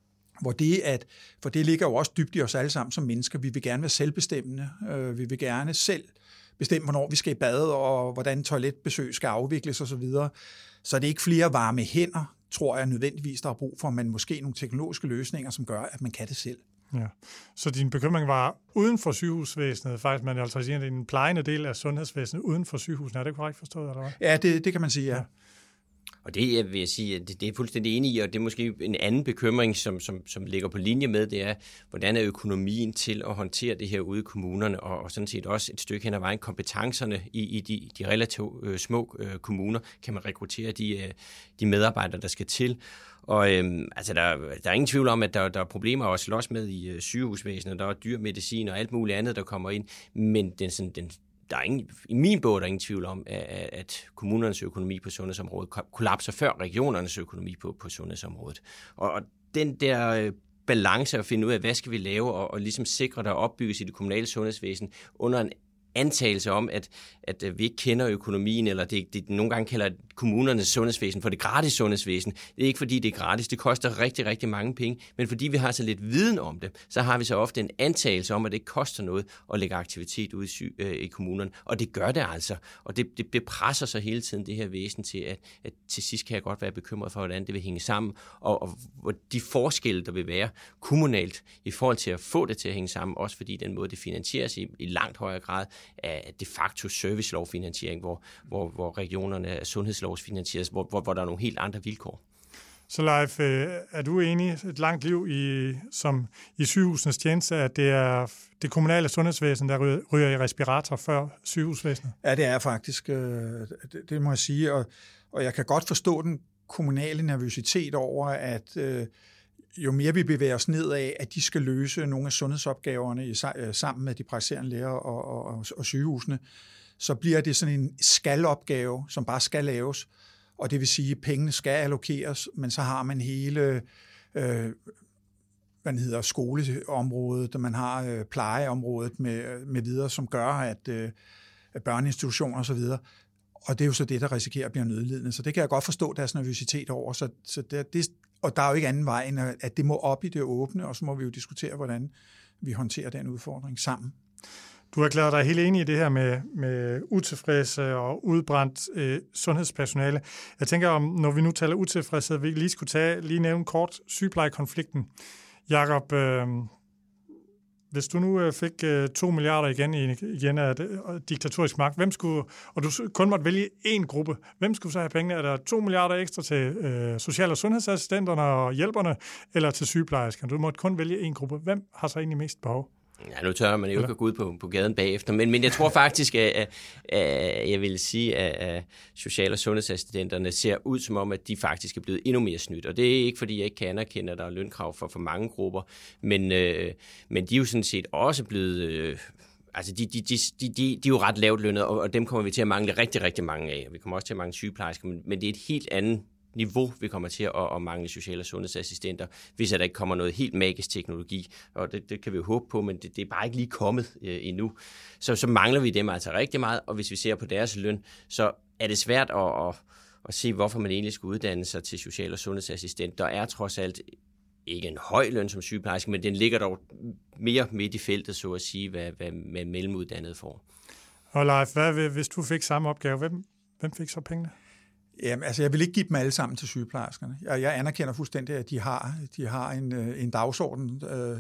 for det ligger jo også dybt i os alle sammen som mennesker. Vi vil gerne være selvbestemmende. Vi vil gerne selv bestemme, hvornår vi skal i bad, og hvordan toiletbesøg skal afvikles osv. Så det er ikke flere varme hænder, tror jeg nødvendigvis, der er brug for, men måske nogle teknologiske løsninger, som gør, at man kan det selv. Ja. Så din bekymring var uden for sygehusvæsenet, faktisk, man altså siger, det er en plejende del af sundhedsvæsenet uden for sygehusene. Er det korrekt forstået, eller hvad? Ja, det kan man sige, ja. Og det vil jeg sige, at det er fuldstændig enig i, og det er måske en anden bekymring, som ligger på linje med, det er, hvordan er økonomien til at håndtere det her ude i kommunerne, og sådan set også et stykke hen ad vejen kompetencerne i de relativt små kommuner, kan man rekruttere de medarbejdere, der skal til. Og altså der er ingen tvivl om, at der er problemer at slås med i sygehusvæsenet, der er dyr medicin og alt muligt andet, der kommer ind, men i min bog er der ingen tvivl om, at kommunernes økonomi på sundhedsområdet kollapser før regionernes økonomi på sundhedsområdet. Og den der balance at finde ud af, hvad skal vi lave, og ligesom sikre, der opbygges i det kommunale sundhedsvæsen under en antagelse om, at vi ikke kender økonomien, eller det nogle gange kalder kommunernes sundhedsvæsen for det gratis sundhedsvæsen. Det er ikke fordi, det er gratis. Det koster rigtig, rigtig mange penge, men fordi vi har så lidt viden om det, så har vi så ofte en antagelse om, at det ikke koster noget at lægge aktivitet ud i kommunerne. Og det gør det altså. Og det presser sig hele tiden, det her væsen, til at til sidst kan jeg godt være bekymret for, hvordan det vil hænge sammen, og de forskelle, der vil være kommunalt i forhold til at få det til at hænge sammen, også fordi den måde, det finansieres i langt højere grad, af de facto servicelovfinansiering, hvor regionerne er sundhedslovsfinansieres, hvor der er nogle helt andre vilkår. Så Leif, er du enig et langt liv i sygehusenes tjeneste, at det er det kommunale sundhedsvæsen, der ryger i respirator før sygehusvæsenet? Ja, det er faktisk. Det må jeg sige. Og jeg kan godt forstå den kommunale nervøsitet over, at jo mere vi bevæger os nedad, at de skal løse nogle af sundhedsopgaverne sammen med de praktiserende læger og sygehusene, så bliver det sådan en skal-opgave, som bare skal laves. Og det vil sige, at pengene skal allokeres, men så har man hele skoleområdet, og man har plejeområdet med videre, som gør, at børneinstitutioner osv., og det er jo så det, der risikerer at blive nødlidende. Så det kan jeg godt forstå deres nervøsitet over. Så og der er jo ikke anden vej, end at det må op i det åbne, og så må vi jo diskutere, hvordan vi håndterer den udfordring sammen. Du har erklæret dig helt enig i det her med utilfredse og udbrændt sundhedspersonale. Jeg tænker, når vi nu taler utilfredshed, vi lige skulle lige nævne kort sygeplejekonflikten. Jakob, Hvis du nu fik 2 milliarder igen af diktatorisk magt, og du kun måtte vælge én gruppe, hvem skulle så have pengene? Er der 2 milliarder ekstra til social- og sundhedsassistenterne og hjælperne, eller til sygeplejerskerne? Du måtte kun vælge én gruppe. Hvem har så egentlig mest behov? Ja, nu tør man jo ikke gå ud på gaden bagefter, men jeg tror faktisk, at jeg vil sige, at social- og sundhedsassistenterne ser ud som om, at de faktisk er blevet endnu mere snydt. Og det er ikke, fordi jeg ikke kan anerkende, at der er lønkrav for mange grupper, men de er jo sådan set også blevet... Altså, de er jo ret lavt lønnet, og dem kommer vi til at mangle rigtig, rigtig mange af. Vi kommer også til at mangle sygeplejersker, men det er et helt andet niveau, vi kommer til at mangle social- og sundhedsassistenter, hvis der ikke kommer noget helt magisk teknologi, og det kan vi jo håbe på, men det er bare ikke lige kommet endnu. Så mangler vi dem altså rigtig meget, og hvis vi ser på deres løn, så er det svært at se, hvorfor man egentlig skal uddanne sig til social- og sundhedsassistent. Der er trods alt ikke en høj løn som sygeplejerske, men den ligger dog mere midt i feltet, så at sige, hvad mellemuddannede får. Og Leif, hvis du fik samme opgave, hvem fik så pengene? Jamen, altså, jeg vil ikke give dem alle sammen til sygeplejerskerne. Jeg anerkender fuldstændig, at de har en dagsorden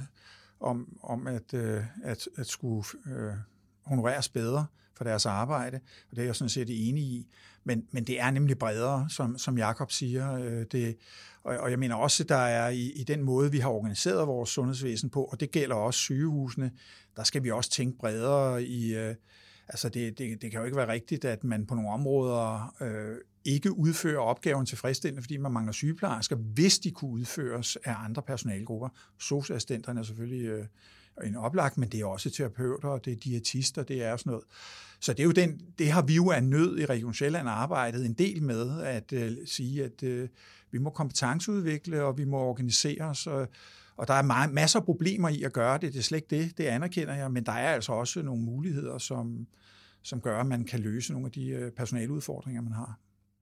om at skulle honoreres bedre for deres arbejde, og det er jeg sådan set enig i. Men det er nemlig bredere, som Jakob siger. Og jeg mener også, at der er i den måde, vi har organiseret vores sundhedsvæsen på, og det gælder også sygehusene, der skal vi også tænke bredere i... Altså det kan jo ikke være rigtigt, at man på nogle områder ikke udfører opgaven tilfredsstillende, fordi man mangler sygeplejersker, hvis de kunne udføres af andre personalegrupper. SOS-assistenterne er selvfølgelig en oplagt, men det er også terapeuter, og det er diætister, det er sådan noget. Så det er jo det har vi jo af nød i Region Sjælland arbejdet en del med, at sige, at vi må kompetenceudvikle, og vi må organisere os, og der er masser af problemer i at gøre det er slet ikke det anerkender jeg, men der er altså også nogle muligheder, som gør, at man kan løse nogle af de personaleudfordringer, man har.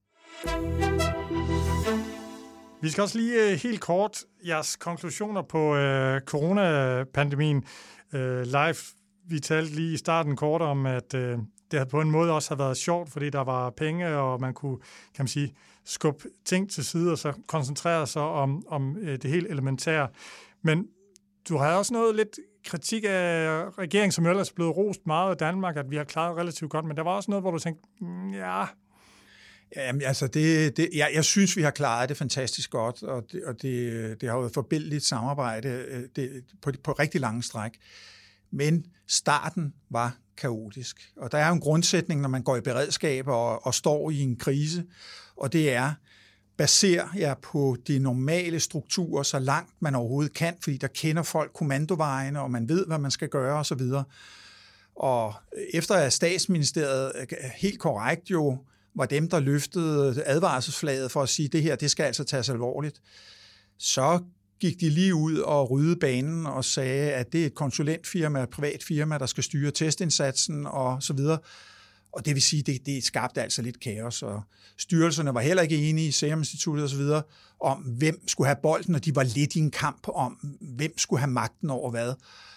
Vi skal også lige helt kort jeres konklusioner på coronapandemien. Leif, vi talte lige i starten kort om, at det på en måde også har været sjovt, fordi der var penge, og man kunne, kan man sige, skubbe ting til side og så koncentrere sig om det helt elementære. Men du har også noget lidt kritik af regeringen, som ellers er blevet rost meget af Danmark, at vi har klaret relativt godt, men der var også noget, hvor du tænkte, ja... Jamen, altså, jeg synes, vi har klaret det fantastisk godt, og det har jo været forbilledligt samarbejde på rigtig lange stræk. Men starten var kaotisk, og der er jo en grundsætning, når man går i beredskab og står i en krise, og det er, baser jer på de normale strukturer, så langt man overhovedet kan, fordi der kender folk kommandovejene, og man ved, hvad man skal gøre osv. Og efter at Statsministeriet helt korrekt jo var dem, der løftede advarselsflaget for at sige, det her, det skal altså tages alvorligt, så gik de lige ud og ryddede banen og sagde, at det er et konsulentfirma, et privat firma, der skal styre testindsatsen og så videre. Og det vil sige, det skabte altså lidt kaos, og styrelserne var heller ikke enige, Serum Instituttet og så videre, om hvem skulle have bolden, og de var lidt i en kamp om, hvem skulle have magten over hvad.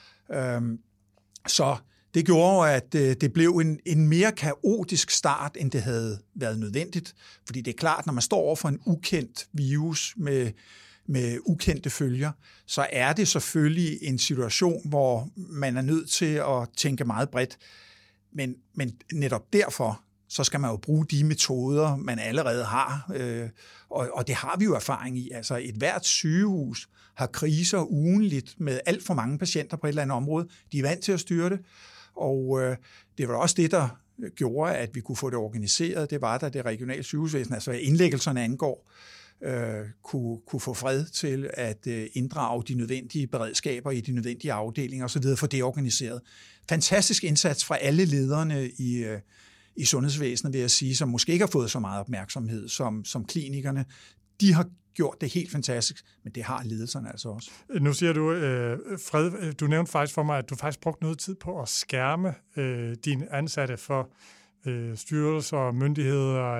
Så det gjorde, at det blev en mere kaotisk start, end det havde været nødvendigt. Fordi det er klart, når man står over for en ukendt virus med ukendte følger, så er det selvfølgelig en situation, hvor man er nødt til at tænke meget bredt. Men netop derfor, så skal man jo bruge de metoder, man allerede har. Og det har vi jo erfaring i. Altså et hvert sygehus har kriser ugenligt med alt for mange patienter på et eller andet område. De er vant til at styre det. Og det var også det, der gjorde, at vi kunne få det organiseret. Det var, da det regionale sygehusvæsen, altså hvad indlæggelserne angår, kunne få fred til at inddrage de nødvendige beredskaber i de nødvendige afdelinger osv. for det organiseret. Fantastisk indsats fra alle lederne i sundhedsvæsenet, vil jeg sige, som måske ikke har fået så meget opmærksomhed som klinikerne. De har gjort det helt fantastisk, men det har ledelserne altså også. Nu siger du, Fred, du nævnte faktisk for mig, at du faktisk brugte noget tid på at skærme dine ansatte for styrelser og myndigheder,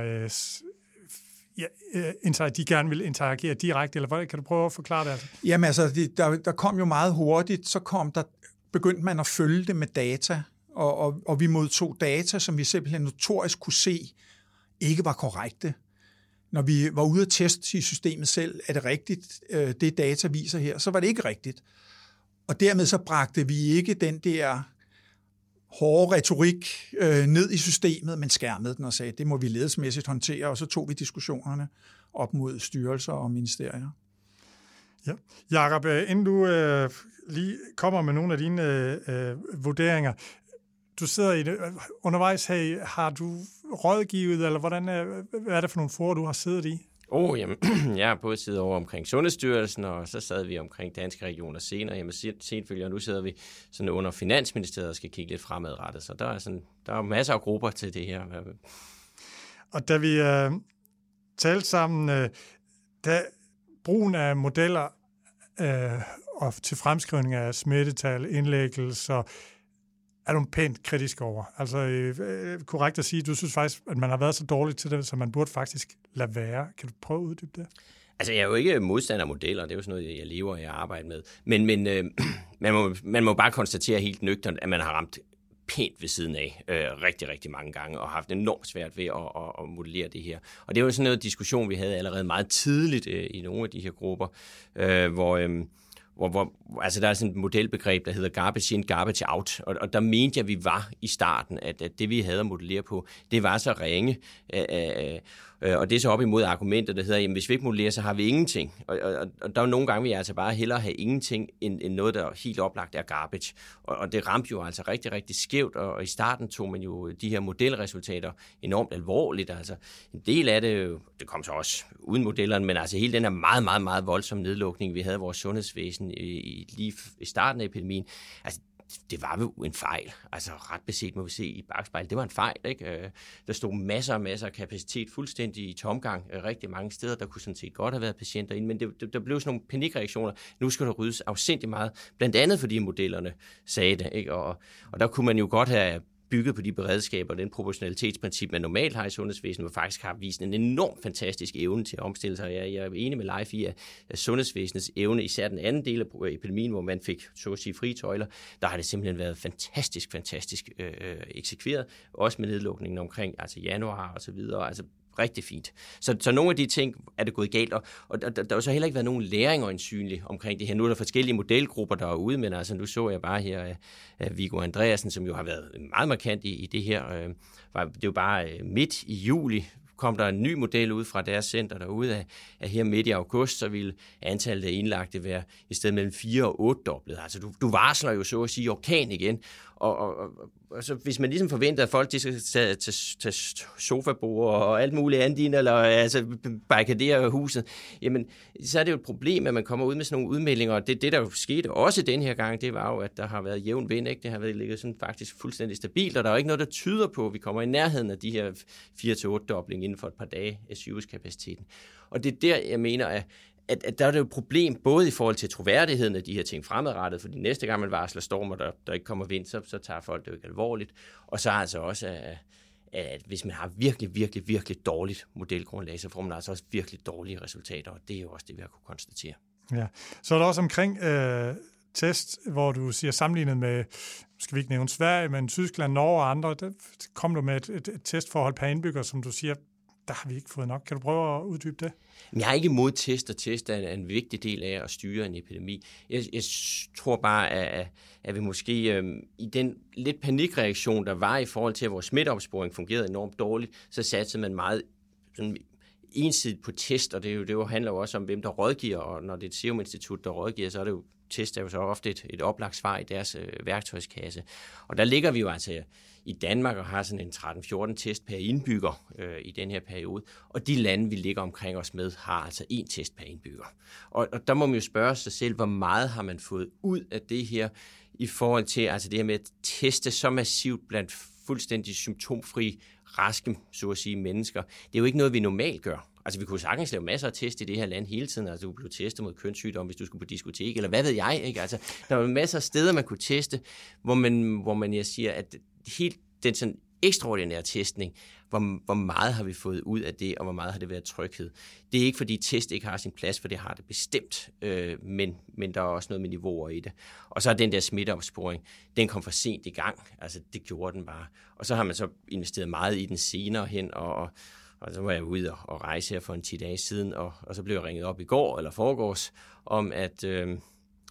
de gerne vil interagere direkte, eller hvad kan du prøve at forklare det? Altså? Jamen altså, der kom jo meget hurtigt, så begyndte man at følge det med data, og vi modtog data, som vi simpelthen notorisk kunne se, ikke var korrekte. Når vi var ude at teste i systemet selv, er det rigtigt, det data viser her, så var det ikke rigtigt. Og dermed så bragte vi ikke den der hårde retorik ned i systemet, men skærmede den og sagde, det må vi ledelsesmæssigt håndtere, og så tog vi diskussionerne op mod styrelser og ministerier. Ja. Jakob, inden du lige kommer med nogle af dine vurderinger, du sidder undervejs her, har du rådgivet, eller hvad er det for nogle fora, du har siddet i? Jamen, jeg har både siddet over omkring Sundhedsstyrelsen, og så sad vi omkring Danske Regioner senere. Jamen, senfølger, nu sidder vi sådan under Finansministeriet og skal kigge lidt fremadrettet, så der er masser af grupper til det her. Og da vi talte sammen, da brugen af modeller og til fremskrivning af smittetal, indlæggelser, er du pænt kritisk over. Altså korrekt at sige, du synes faktisk, at man har været så dårlig til det, så man burde faktisk lade være. Kan du prøve at uddybe det? Altså, jeg er jo ikke modstander af modeller, det er jo sådan noget, jeg lever og jeg arbejder med. Men man må bare konstatere helt nøgternt, at man har ramt pænt ved siden af rigtig, rigtig mange gange, og haft enormt svært ved at modellere det her. Og det er jo sådan noget diskussion, vi havde allerede meget tidligt i nogle af de her grupper, hvor altså der er sådan et modelbegreb, der hedder garbage in, garbage out, og der mente jeg, vi var i starten, at det, vi havde at modellere på, det var så ringe, og det er så op imod argumenter, der hedder, jamen hvis vi ikke modellerer, så har vi ingenting. Og der er nogle gange, vi altså bare hellere have ingenting, end noget, der helt oplagt er garbage. Og det ramte jo altså rigtig, rigtig skævt, og i starten tog man jo de her modelresultater enormt alvorligt. Altså en del af det, det kom så også uden modellerne, men altså hele den her meget, meget, meget voldsomme nedlukning, vi havde i vores sundhedsvæsen lige i starten af epidemien, altså det var jo en fejl. Altså ret beset må vi se i bagspejlet. Det var en fejl, ikke? Der stod masser af kapacitet fuldstændig i tomgang rigtig mange steder. Der kunne sådan set godt have været patienter inde, men der blev sådan nogle panikreaktioner. Nu skal der ryddes afsindigt meget, blandt andet fordi modellerne sagde det, ikke? Og der kunne man jo godt have bygget på de beredskaber og den proportionalitetsprincip, man normalt har i sundhedsvæsenet, hvor faktisk har vist en enorm fantastisk evne til at omstille sig. Jeg er enig med Leif i, at sundhedsvæsenets evne, især den anden del af epidemien, hvor man fik, så at sige, frie tøjler, der har det simpelthen været fantastisk eksekveret, også med nedlukningen omkring altså januar og så videre, altså rigtig fint. Så nogle af de ting er det gået galt, og der har så heller ikke været nogen læring øjensynlig omkring det her. Nu er der forskellige modelgrupper derude, men altså nu så jeg bare her Viggo Andreasen, som jo har været meget markant i det her. Det er jo bare midt i juli, kom der en ny model ud fra deres center derude af her midt i august, så ville antallet af indlagte være i stedet mellem 4 og 8 doblet. Altså du varsler jo så at sige orkan igen, og så hvis man ligesom forventer, at folk de skal tage sofabord og alt muligt andet ind, eller altså barrikadere huset, jamen så er det jo et problem, at man kommer ud med sådan nogle udmeldinger, og det der jo skete også den her gang, det var jo, at der har været jævn vind, ikke? Det har været ligget sådan faktisk fuldstændig stabilt, og der er jo ikke noget, der tyder på, at vi kommer i nærheden af de her 4-8-dobling inden for et par dage af sygehuskapaciteten. Og det er der, jeg mener, at der er det jo et problem, både i forhold til troværdigheden af de her ting fremadrettet, fordi næste gang man varsler stormer, der ikke kommer vind, så tager folk det jo ikke alvorligt. Og så altså også, at hvis man har virkelig dårligt modelgrundlag, så får man altså også virkelig dårlige resultater, og det er jo også det, vi har kunne konstatere. Ja, så er der også omkring test, hvor du siger sammenlignet med, skal vi ikke nævne Sverige, men Tyskland, Norge og andre, der kom du med et testforhold per indbygger, som du siger, der har vi ikke fået nok. Kan du prøve at uddybe det? Jeg er ikke imod test, og test er en vigtig del af at styre en epidemi. Jeg tror bare, at vi måske i den lidt panikreaktion, der var i forhold til, at vores smitteopsporing fungerede enormt dårligt, så satte man meget sådan ensidigt på test, og det handler jo også om, hvem der rådgiver, og når det er et Serum Institut, der rådgiver, så er det jo test er jo så ofte et oplagt svar i deres værktøjskasse. Og der ligger vi jo altså i Danmark og har sådan en 13-14 test per indbygger i den her periode. Og de lande, vi ligger omkring os med, har altså 1 test per indbygger. Og der må man jo spørge sig selv, hvor meget har man fået ud af det her i forhold til altså det her med at teste så massivt blandt fuldstændig symptomfri, raske, så at sige, mennesker. Det er jo ikke noget, vi normalt gør. Altså, vi kunne sagtens lave masser af test i det her land hele tiden. Altså, du blev testet mod kønssygdom, hvis du skulle på diskotek, eller hvad ved jeg, ikke? Altså, der var masser af steder, man kunne teste, hvor man jeg siger, at helt den sådan ekstraordinære testning, hvor meget har vi fået ud af det, og hvor meget har det været tryghed. Det er ikke, fordi test ikke har sin plads, for det har det bestemt, men der er også noget med niveauer i det. Og så er den der smitteopsporing, den kom for sent i gang, altså det gjorde den bare. Og så har man så investeret meget i den senere hen, og så var jeg ude og rejse her for en 10 dage siden, og så blev jeg ringet op i går, eller foregårs, om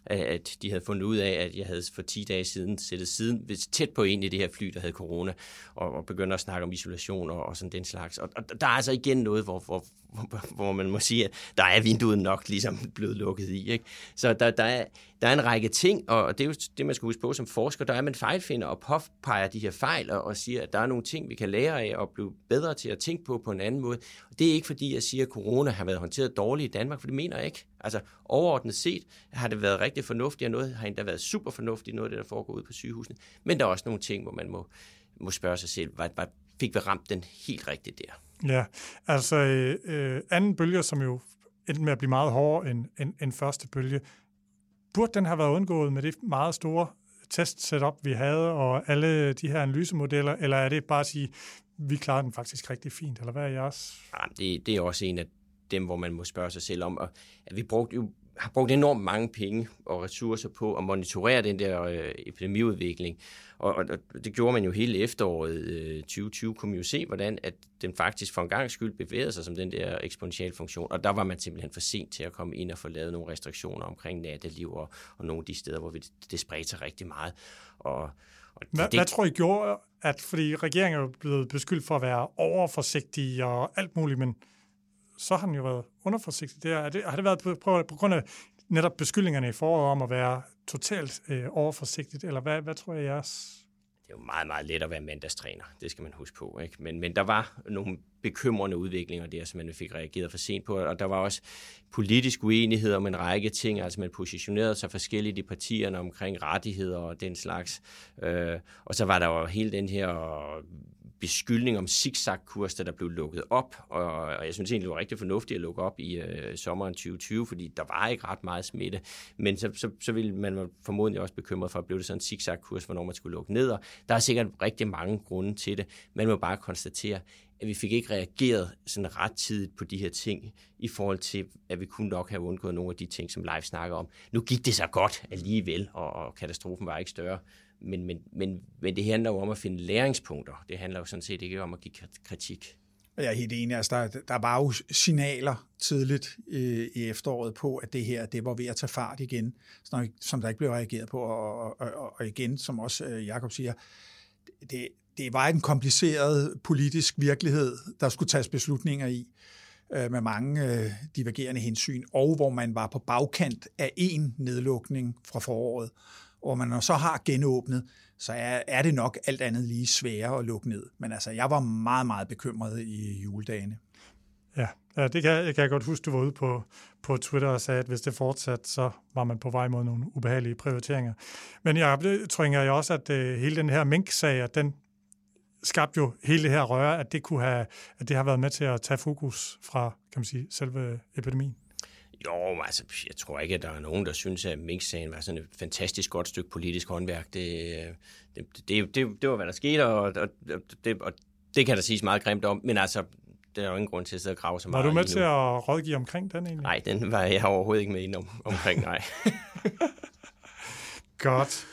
at de havde fundet ud af, at jeg havde for 10 dage siden sættet siden tæt på en i det her fly, der havde corona, og begyndte at snakke om isolation og sådan den slags. Og der er altså igen noget, hvor man må sige, at der er vinduet nok ligesom blevet lukket i. Ikke? Så der er en række ting, og det er jo det, man skal huske på som forsker. Der er man fejlfinder og påpeger de her fejl og siger, at der er nogle ting, vi kan lære af og blive bedre til at tænke på en anden måde. Og det er ikke fordi, jeg siger, at corona har været håndteret dårligt i Danmark, for det mener jeg ikke. Altså overordnet set har det været rigtig fornuftigt, og noget har endda været super fornuftigt, noget af det, der foregår ude på sygehusene. Men der er også nogle ting, hvor man må spørge sig selv, fik vi ramt den helt rigtigt der? Ja, altså anden bølge, som jo endte med at blive meget hårdere end første bølge, burde den have været undgået med det meget store test-setup, vi havde, og alle de her analysemodeller, eller er det bare at sige, vi klarer den faktisk rigtig fint, eller hvad er jeres? Ja, det er også en af dem, hvor man må spørge sig selv om, at vi har brugt enormt mange penge og ressourcer på at monitorere den der epidemiudvikling. Og det gjorde man jo hele efteråret 2020, kunne man jo se, hvordan at den faktisk for en gang skyld bevægede sig som den der eksponentielle funktion. Og der var man simpelthen for sent til at komme ind og få lavet nogle restriktioner omkring natteliv og nogle af de steder, hvor det spredte sig rigtig meget. Hvad tror I gjorde, at fordi regeringen er jo blevet beskyldt for at være overforsigtig og alt muligt, men så har den jo været underforsigtig. Har det været på grund af netop beskyldningerne i foråret om at være totalt overforsigtigt, eller hvad tror jeg jeres? Det er jo meget, meget let at være mandagstræner, det skal man huske på. Ikke? Men der var nogle bekymrende udviklinger der, som man fik reageret for sent på, og der var også politisk uenighed om en række ting, altså man positionerede sig forskelligt i partierne omkring rettigheder og den slags. Og så var der jo hele den her beskyldning om zigzag-kurs, der blev lukket op, og jeg synes egentlig, det var rigtig fornuftigt at lukke op i sommeren 2020, fordi der var ikke ret meget smitte, men så ville man formodentlig også bekymret for, at blev det sådan en zigzag-kurs, hvornår man skulle lukke ned, og der er sikkert rigtig mange grunde til det. Man må bare konstatere, at vi fik ikke reageret sådan ret tidligt på de her ting, i forhold til, at vi kunne nok have undgået nogle af de ting, som Leif snakker om. Nu gik det så godt alligevel, og katastrofen var ikke større. Men det handler jo om at finde læringspunkter. Det handler jo sådan set ikke om at give kritik. Jeg er helt enig. Altså, der var jo signaler tidligt i efteråret på, at det her det var ved at tage fart igen, som der ikke blev reageret på. Og igen, som også Jakob siger, det var en kompliceret politisk virkelighed, der skulle tages beslutninger i, med mange divergerende hensyn, og hvor man var på bagkant af en nedlukning fra foråret. Og man så har genåbnet, så er det nok alt andet lige sværere at lukke ned. Men altså, jeg var meget, meget bekymret i juledagene. Ja, det kan jeg godt huske, du var ude på Twitter og sagde, at hvis det fortsatte, så var man på vej mod nogle ubehagelige prioriteringer. Men jeg tror jo også, at hele den her mink-sag, at den skabte jo hele det her røre, at det har været med til at tage fokus fra, kan man sige, selve epidemien. Jo, altså, jeg tror ikke, at der er nogen, der synes, at Mink-sagen var sådan et fantastisk godt stykke politisk håndværk. Det var, hvad der skete, og det kan der siges meget grimt om, men altså, der er jo ingen grund til at sidde og grave så meget. Var du med til at rådgive omkring den egentlig? Nej, den var jeg overhovedet ikke med ind omkring, nej. Godt.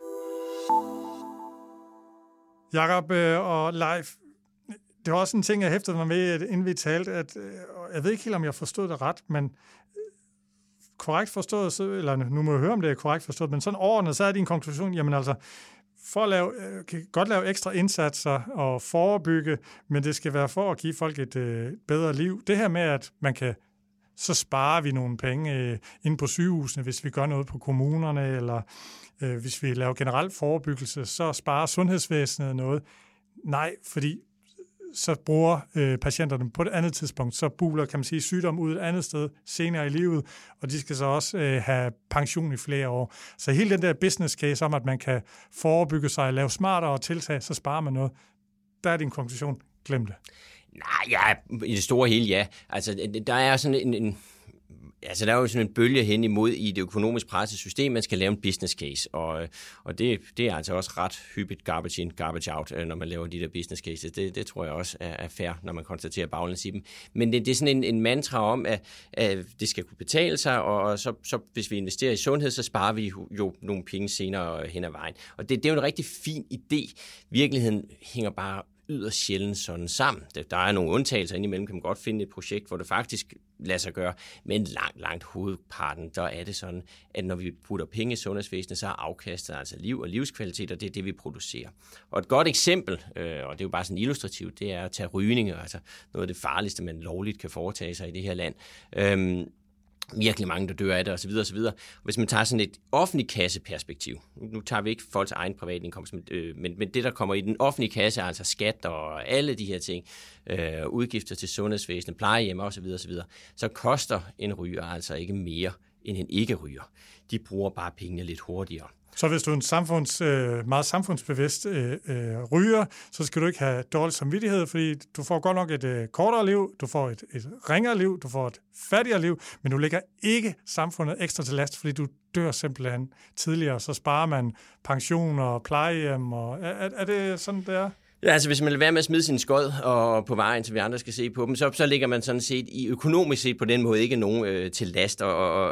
Jakob og Leif, det var også en ting, jeg hæftede mig med, inden vi talte, at jeg ved ikke helt, om jeg forstod det ret, men korrekt forstået, eller nu må jeg høre, om det er korrekt forstået, men sådan overordnet, så er din konklusion, jamen altså, for at kan godt lave ekstra indsatser og forebygge, men det skal være for at give folk et bedre liv. Det her med, at man kan, så sparer vi nogle penge inde på sygehusene, hvis vi gør noget på kommunerne, eller hvis vi laver generelt forebyggelse, så sparer sundhedsvæsenet noget. Nej, fordi så bruger patienterne på et andet tidspunkt, så buler, kan man sige, sygdom ud et andet sted senere i livet, og de skal så også have pension i flere år. Så hele den der business case om, at man kan forebygge sig og lave smartere tiltag, så sparer man noget. Der er din konklusion. Glem det. Nej, ja, i det store hele, ja. Altså, der er sådan altså, der er jo sådan en bølge hen imod i det økonomisk pressede system, man skal lave en business case, og det er altså også ret hyppigt garbage in, garbage out, når man laver de der business cases. Det tror jeg også er fair, når man konstaterer baglæns i dem. Men det er sådan en mantra om, at det skal kunne betale sig, og så hvis vi investerer i sundhed, så sparer vi jo nogle penge senere hen ad vejen. Og det er jo en rigtig fin idé. Virkeligheden hænger bare yderst sjældent sådan sammen. Der er nogle undtagelser indimellem, kan man godt finde et projekt, hvor det faktisk lader sig gøre, men langt hovedparten, der er det sådan, at når vi putter penge i sundhedsvæsenet, så er afkastet altså liv og livskvalitet, og det er det, vi producerer. Og et godt eksempel, og det er jo bare sådan illustrativt, det er at tage rygning, altså noget af det farligste, man lovligt kan foretage sig i det her land. Virkelig mange, der dør af det, osv. osv. Hvis man tager sådan et offentlig kasseperspektiv, nu tager vi ikke folks egen private indkomst, men det, der kommer i den offentlige kasse, altså skat og alle de her ting, udgifter til sundhedsvæsenet, plejehjem osv., så koster en ryger altså ikke mere end en ikke-ryger. De bruger bare pengene lidt hurtigere. Så hvis du er en meget samfundsbevidst ryger, så skal du ikke have dårlig samvittighed, fordi du får godt nok et kortere liv, du får et ringere liv, du får et fattigere liv, men du lægger ikke samfundet ekstra til last, fordi du dør simpelthen tidligere, så sparer man pension og plejehjem. Og er det sådan, det er? Ja, altså hvis man vil være med at smide sin skod og på vejen, så vi andre skal se på dem, så ligger man sådan set i økonomisk set på den måde ikke nogen til last,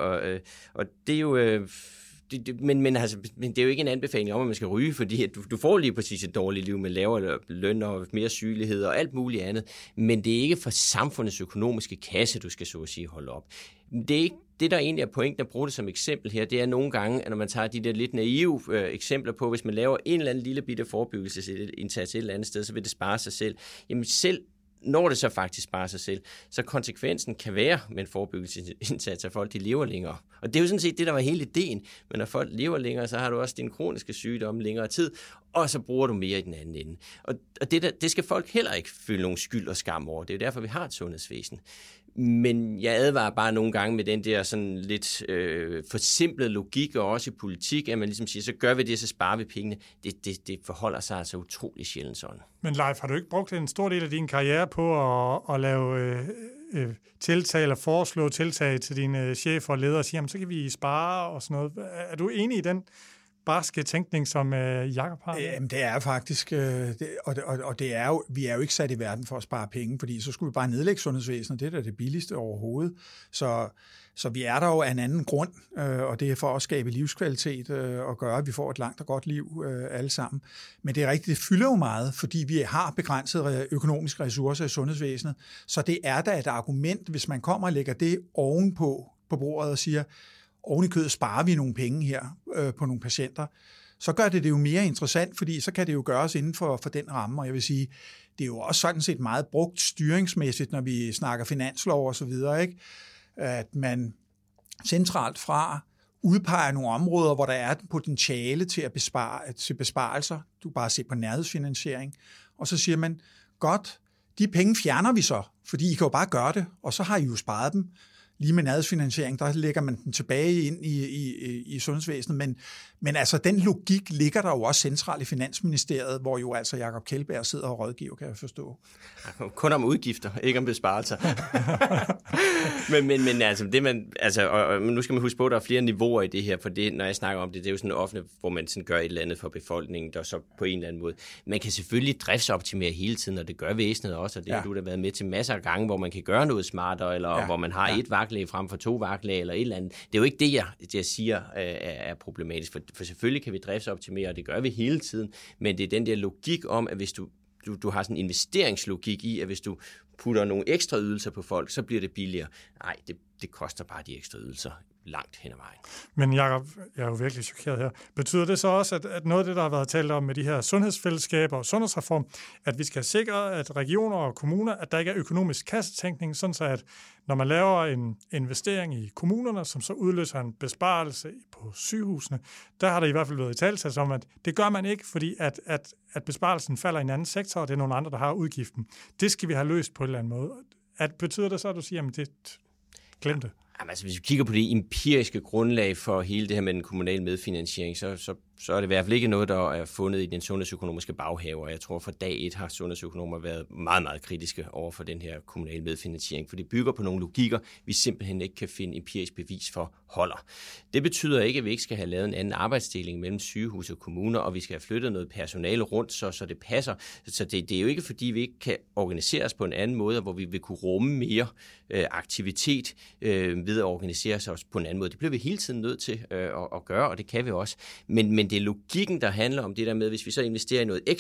og det er jo... Men det er jo ikke en anbefaling om, at man skal ryge, fordi at du får lige præcis et dårligt liv med lavere løn og mere sygelighed og alt muligt andet. Men det er ikke for samfundets økonomiske kasse, du skal så at sige holde op. Det er ikke det, der egentlig er pointen at bruge det som eksempel her. Det er nogle gange, at når man tager de der lidt naive eksempler på, hvis man laver en eller anden lille bitte forebyggelsesindsats et eller andet sted, så vil det spare sig selv. Jamen selv når det så faktisk sparer sig selv, så konsekvensen kan være med en forebyggelsesindsats, at folk de lever længere. Og det er jo sådan set det, der var hele ideen. Men når folk lever længere, så har du også din kroniske sygdom længere tid, og så bruger du mere i den anden ende. Og det skal folk heller ikke føle nogen skyld og skam over. Det er jo derfor, vi har et sundhedsvæsen. Men jeg advarer bare nogle gange med den der sådan lidt forsimplede logik, og også i politik, at man ligesom siger, så gør vi det, så sparer vi pengene. Det forholder sig altså utrolig sjældent sådan. Men Leif, har du ikke brugt en stor del af din karriere på at lave tiltag eller foreslå tiltag til dine chefer og ledere og sige, jamen så kan vi spare og sådan noget. Er du enig i den barske tænkning, som Jakob har? Jamen, det er faktisk, og det er jo, vi er jo ikke sat i verden for at spare penge, fordi så skulle vi bare nedlægge sundhedsvæsenet, det er da det billigste overhovedet. Så vi er der jo af en anden grund, og det er for at skabe livskvalitet og gøre, at vi får et langt og godt liv alle sammen. Men det er rigtigt, det fylder jo meget, fordi vi har begrænsede økonomiske ressourcer i sundhedsvæsenet, så det er da et argument, hvis man kommer og lægger det ovenpå på bordet og siger, oven i kødet sparer vi nogle penge her på nogle patienter, så gør det jo mere interessant, fordi så kan det jo gøres inden for den ramme, og jeg vil sige, det er jo også sådan set meget brugt styringsmæssigt, når vi snakker finanslov og så videre, ikke? At man centralt fra udpeger nogle områder, hvor der er et potentiale til at til besparelser. Du bare ser på nærhedsfinansiering, og så siger man, godt, de penge fjerner vi så, fordi I kan jo bare gøre det, og så har I jo sparet dem. Lige med nærhedsfinansiering, der lægger man den tilbage ind i sundhedsvæsenet, men altså den logik ligger der jo også centralt i Finansministeriet, hvor jo altså Jakob Kjeldberg sidder og rådgiver, kan jeg forstå. Kun om udgifter, ikke om besparelser. men altså, det man, altså, og nu skal man huske på, at der er flere niveauer i det her, for det, når jeg snakker om det, det er jo sådan offentligt, hvor man sådan gør et eller andet for befolkningen, der så på en eller anden måde. Man kan selvfølgelig driftsoptimere hele tiden, og det gør væsenet også, og det har du da været med til masser af gange, hvor man kan gøre noget smartere, eller hvor man har et vagtlæge frem for 2 vagtlæge, eller et eller andet. Det er jo ikke det, jeg siger er problematisk, for selvfølgelig kan vi driftsoptimere, og det gør vi hele tiden, men det er den der logik om, at hvis du har sådan en investeringslogik i, at hvis du putter nogle ekstra ydelser på folk, så bliver det billigere. Nej, det koster bare de ekstra ydelser langt hen ad vejen. Men Jakob, jeg er jo virkelig chokeret her. Betyder det så også, at noget af det, der har været talt om med de her sundhedsfællesskaber og sundhedsreform, at vi skal sikre, at regioner og kommuner, at der ikke er økonomisk kassetænkning, sådan så at når man laver en investering i kommunerne, som så udløser en besparelse på sygehusene, der har der i hvert fald været i talsats om, at det gør man ikke, fordi at besparelsen falder i en anden sektor, og det er nogle andre, der har udgiften. Det skal vi have løst på en eller anden måde. Betyder det så, at du siger, at glem det? Jamen, altså, hvis vi kigger på det empiriske grundlag for hele det her med den kommunale medfinansiering, så er det i hvert fald ikke noget, der er fundet i den sundhedsøkonomiske baghave, og jeg tror for dag 1 har sundhedsøkonomer været meget, meget kritiske over for den her kommunale medfinansiering, for det bygger på nogle logikker, vi simpelthen ikke kan finde empirisk bevis for holder. Det betyder ikke, at vi ikke skal have lavet en anden arbejdsdeling mellem sygehus og kommuner, og vi skal have flyttet noget personale rundt, så det passer. Så det er jo ikke, fordi vi ikke kan organisere os på en anden måde, hvor vi vil kunne rumme mere aktivitet ved at organisere os på en anden måde. Det bliver vi hele tiden nødt til at gøre, og det kan vi også. Men det er logikken, der handler om det der med, hvis vi så investerer i noget ekstra,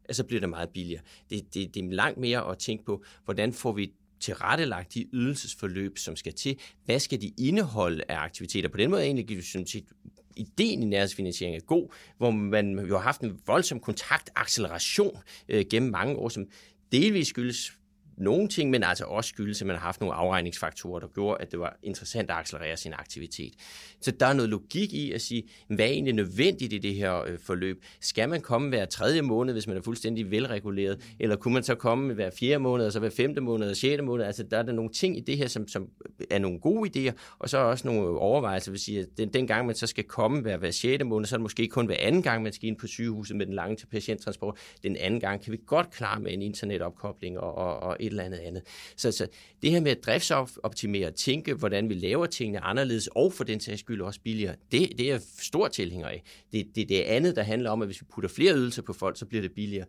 så bliver det meget billigere. Det er langt mere at tænke på, hvordan får vi tilrettelagt de ydelsesforløb, som skal til. Hvad skal de indeholde af aktiviteter? På den måde egentlig, synes jeg, ideen i nærhedsfinansiering er god, hvor man jo har haft en voldsom kontaktacceleration gennem mange år, som delvis skyldes nogle ting, men altså også skyldes, at man har haft nogle afregningsfaktorer, der gjorde, at det var interessant at accelerere sin aktivitet. Så der er noget logik i at sige, hvad er egentlig nødvendigt i det her forløb? Skal man komme hver 3. måned, hvis man er fuldstændig velreguleret, eller kunne man så komme hver 4. måned, og så hver 5. måned, og 6. måned? Altså der er der nogle ting i det her, som er nogle gode idéer, og så er også nogle overvejelser, vil sige, at den gang man så skal komme hver 6. måned, så er det måske kun hver anden gang, man skal ind på sygehuset med den lange til patienttransport. Den anden gang kan vi godt klare med en internetopkobling og et eller andet. Så det her med at driftsoptimere og tænke, hvordan vi laver tingene anderledes, og for den sags skyld også billigere, det er jeg stor tilhænger af. Det andet, der handler om, at hvis vi putter flere ydelser på folk, så bliver det billigere.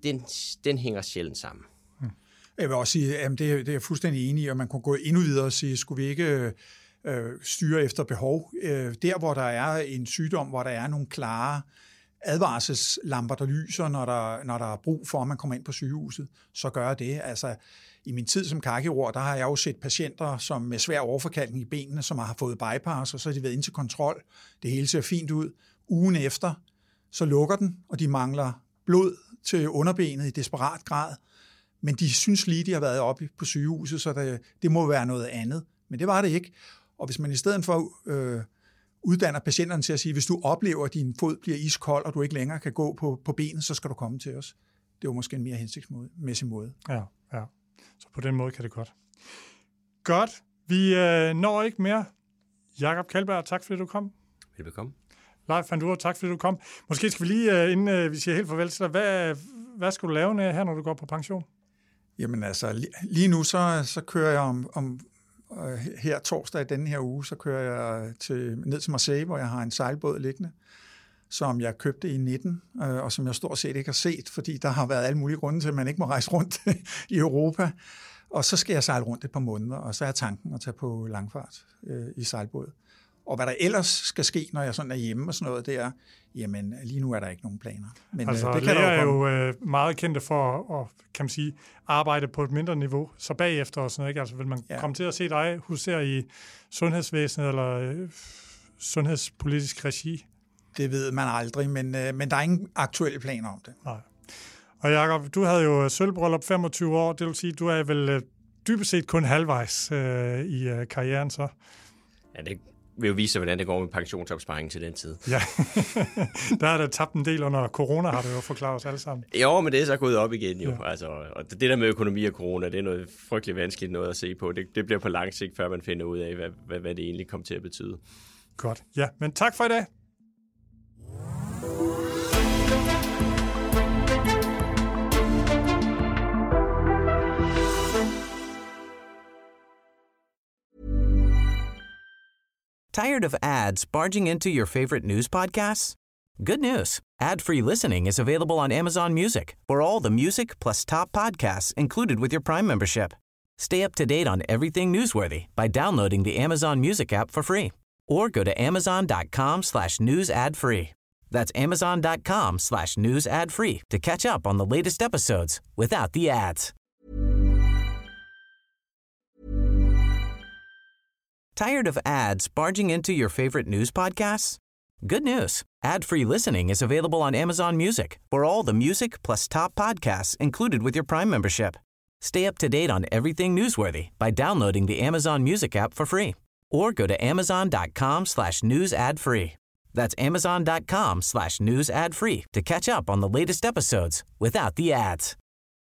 Den hænger sjældent sammen. Jeg vil også sige, at det er jeg fuldstændig enig i, og man kunne gå endnu videre og sige, skulle vi ikke styre efter behov? Der, hvor der er en sygdom, hvor der er nogle klare advarselslamper, der lyser, når der er brug for, at man kommer ind på sygehuset, så gør det. Altså, i min tid som karkirurg, der har jeg jo set patienter, som med svær overforkalkning i benene, som har fået bypass, og så har de været ind til kontrol. Det hele ser fint ud. Ugen efter, så lukker den, og de mangler blod til underbenet i desperat grad. Men de synes lige, de har været oppe på sygehuset, så det må være noget andet. Men det var det ikke. Og hvis man i stedet for uddanner patienterne til at sige, hvis du oplever, at din fod bliver iskold, og du ikke længere kan gå på benet, så skal du komme til os. Det er jo måske en mere hensigtsmæssig måde. Ja. Så på den måde kan det godt. Godt. Vi når ikke mere. Jakob Kjeldberg, tak fordi du kom. Velbekomme. Leif van Dur, tak fordi du kom. Måske skal vi lige, inden vi siger helt farvel til dig, hvad skal du lave her, når du går på pension? Jamen altså, lige nu så kører jeg om her torsdag i denne her uge, så kører jeg ned til Marseille, hvor jeg har en sejlbåd liggende, som jeg købte i 19, og som jeg stort set ikke har set, fordi der har været alle mulige grunde til, at man ikke må rejse rundt i Europa. Og så skal jeg sejle rundt et par måneder, og så er tanken at tage på langfart i sejlbåd. Og hvad der ellers skal ske, når jeg sådan er hjemme og sådan noget, det er, jamen lige nu er der ikke nogen planer. Men altså, det kan læger er jo meget kendte for at, kan man sige, arbejde på et mindre niveau, så bagefter og sådan noget, ikke? Altså vil man komme til at se dig husere i sundhedsvæsenet eller sundhedspolitisk regi? Det ved man aldrig, men der er ingen aktuelle planer om det. Nej. Og Jakob, du havde jo sølvbryllup 25 år, det vil sige, du er vel dybest set kun halvvejs i karrieren så? Ja, det vil jo vise, hvordan det går med pensionsopsparingen til den tid. Ja, der er der tabt en del under corona, har du jo forklaret os alle sammen. Jo, men det er så gået op igen jo. Ja. Altså, og det der med økonomi og corona, det er noget frygtelig vanskeligt noget at se på. Det bliver på lang sigt, før man finder ud af, hvad det egentlig kommer til at betyde. Godt, ja, men tak for i dag. Tired of ads barging into your favorite news podcasts? Good news. Ad-free listening is available on Amazon Music for all the music plus top podcasts included with your Prime membership. Stay up to date on everything newsworthy by downloading the Amazon Music app for free or go to amazon.com/news ad free. That's amazon.com/news ad free to catch up on the latest episodes without the ads. Tired of ads barging into your favorite news podcasts? Good news. Ad-free listening is available on Amazon Music for all the music plus top podcasts included with your Prime membership. Stay up to date on everything newsworthy by downloading the Amazon Music app for free or go to amazon.com/news ad free. That's amazon.com/news ad free to catch up on the latest episodes without the ads.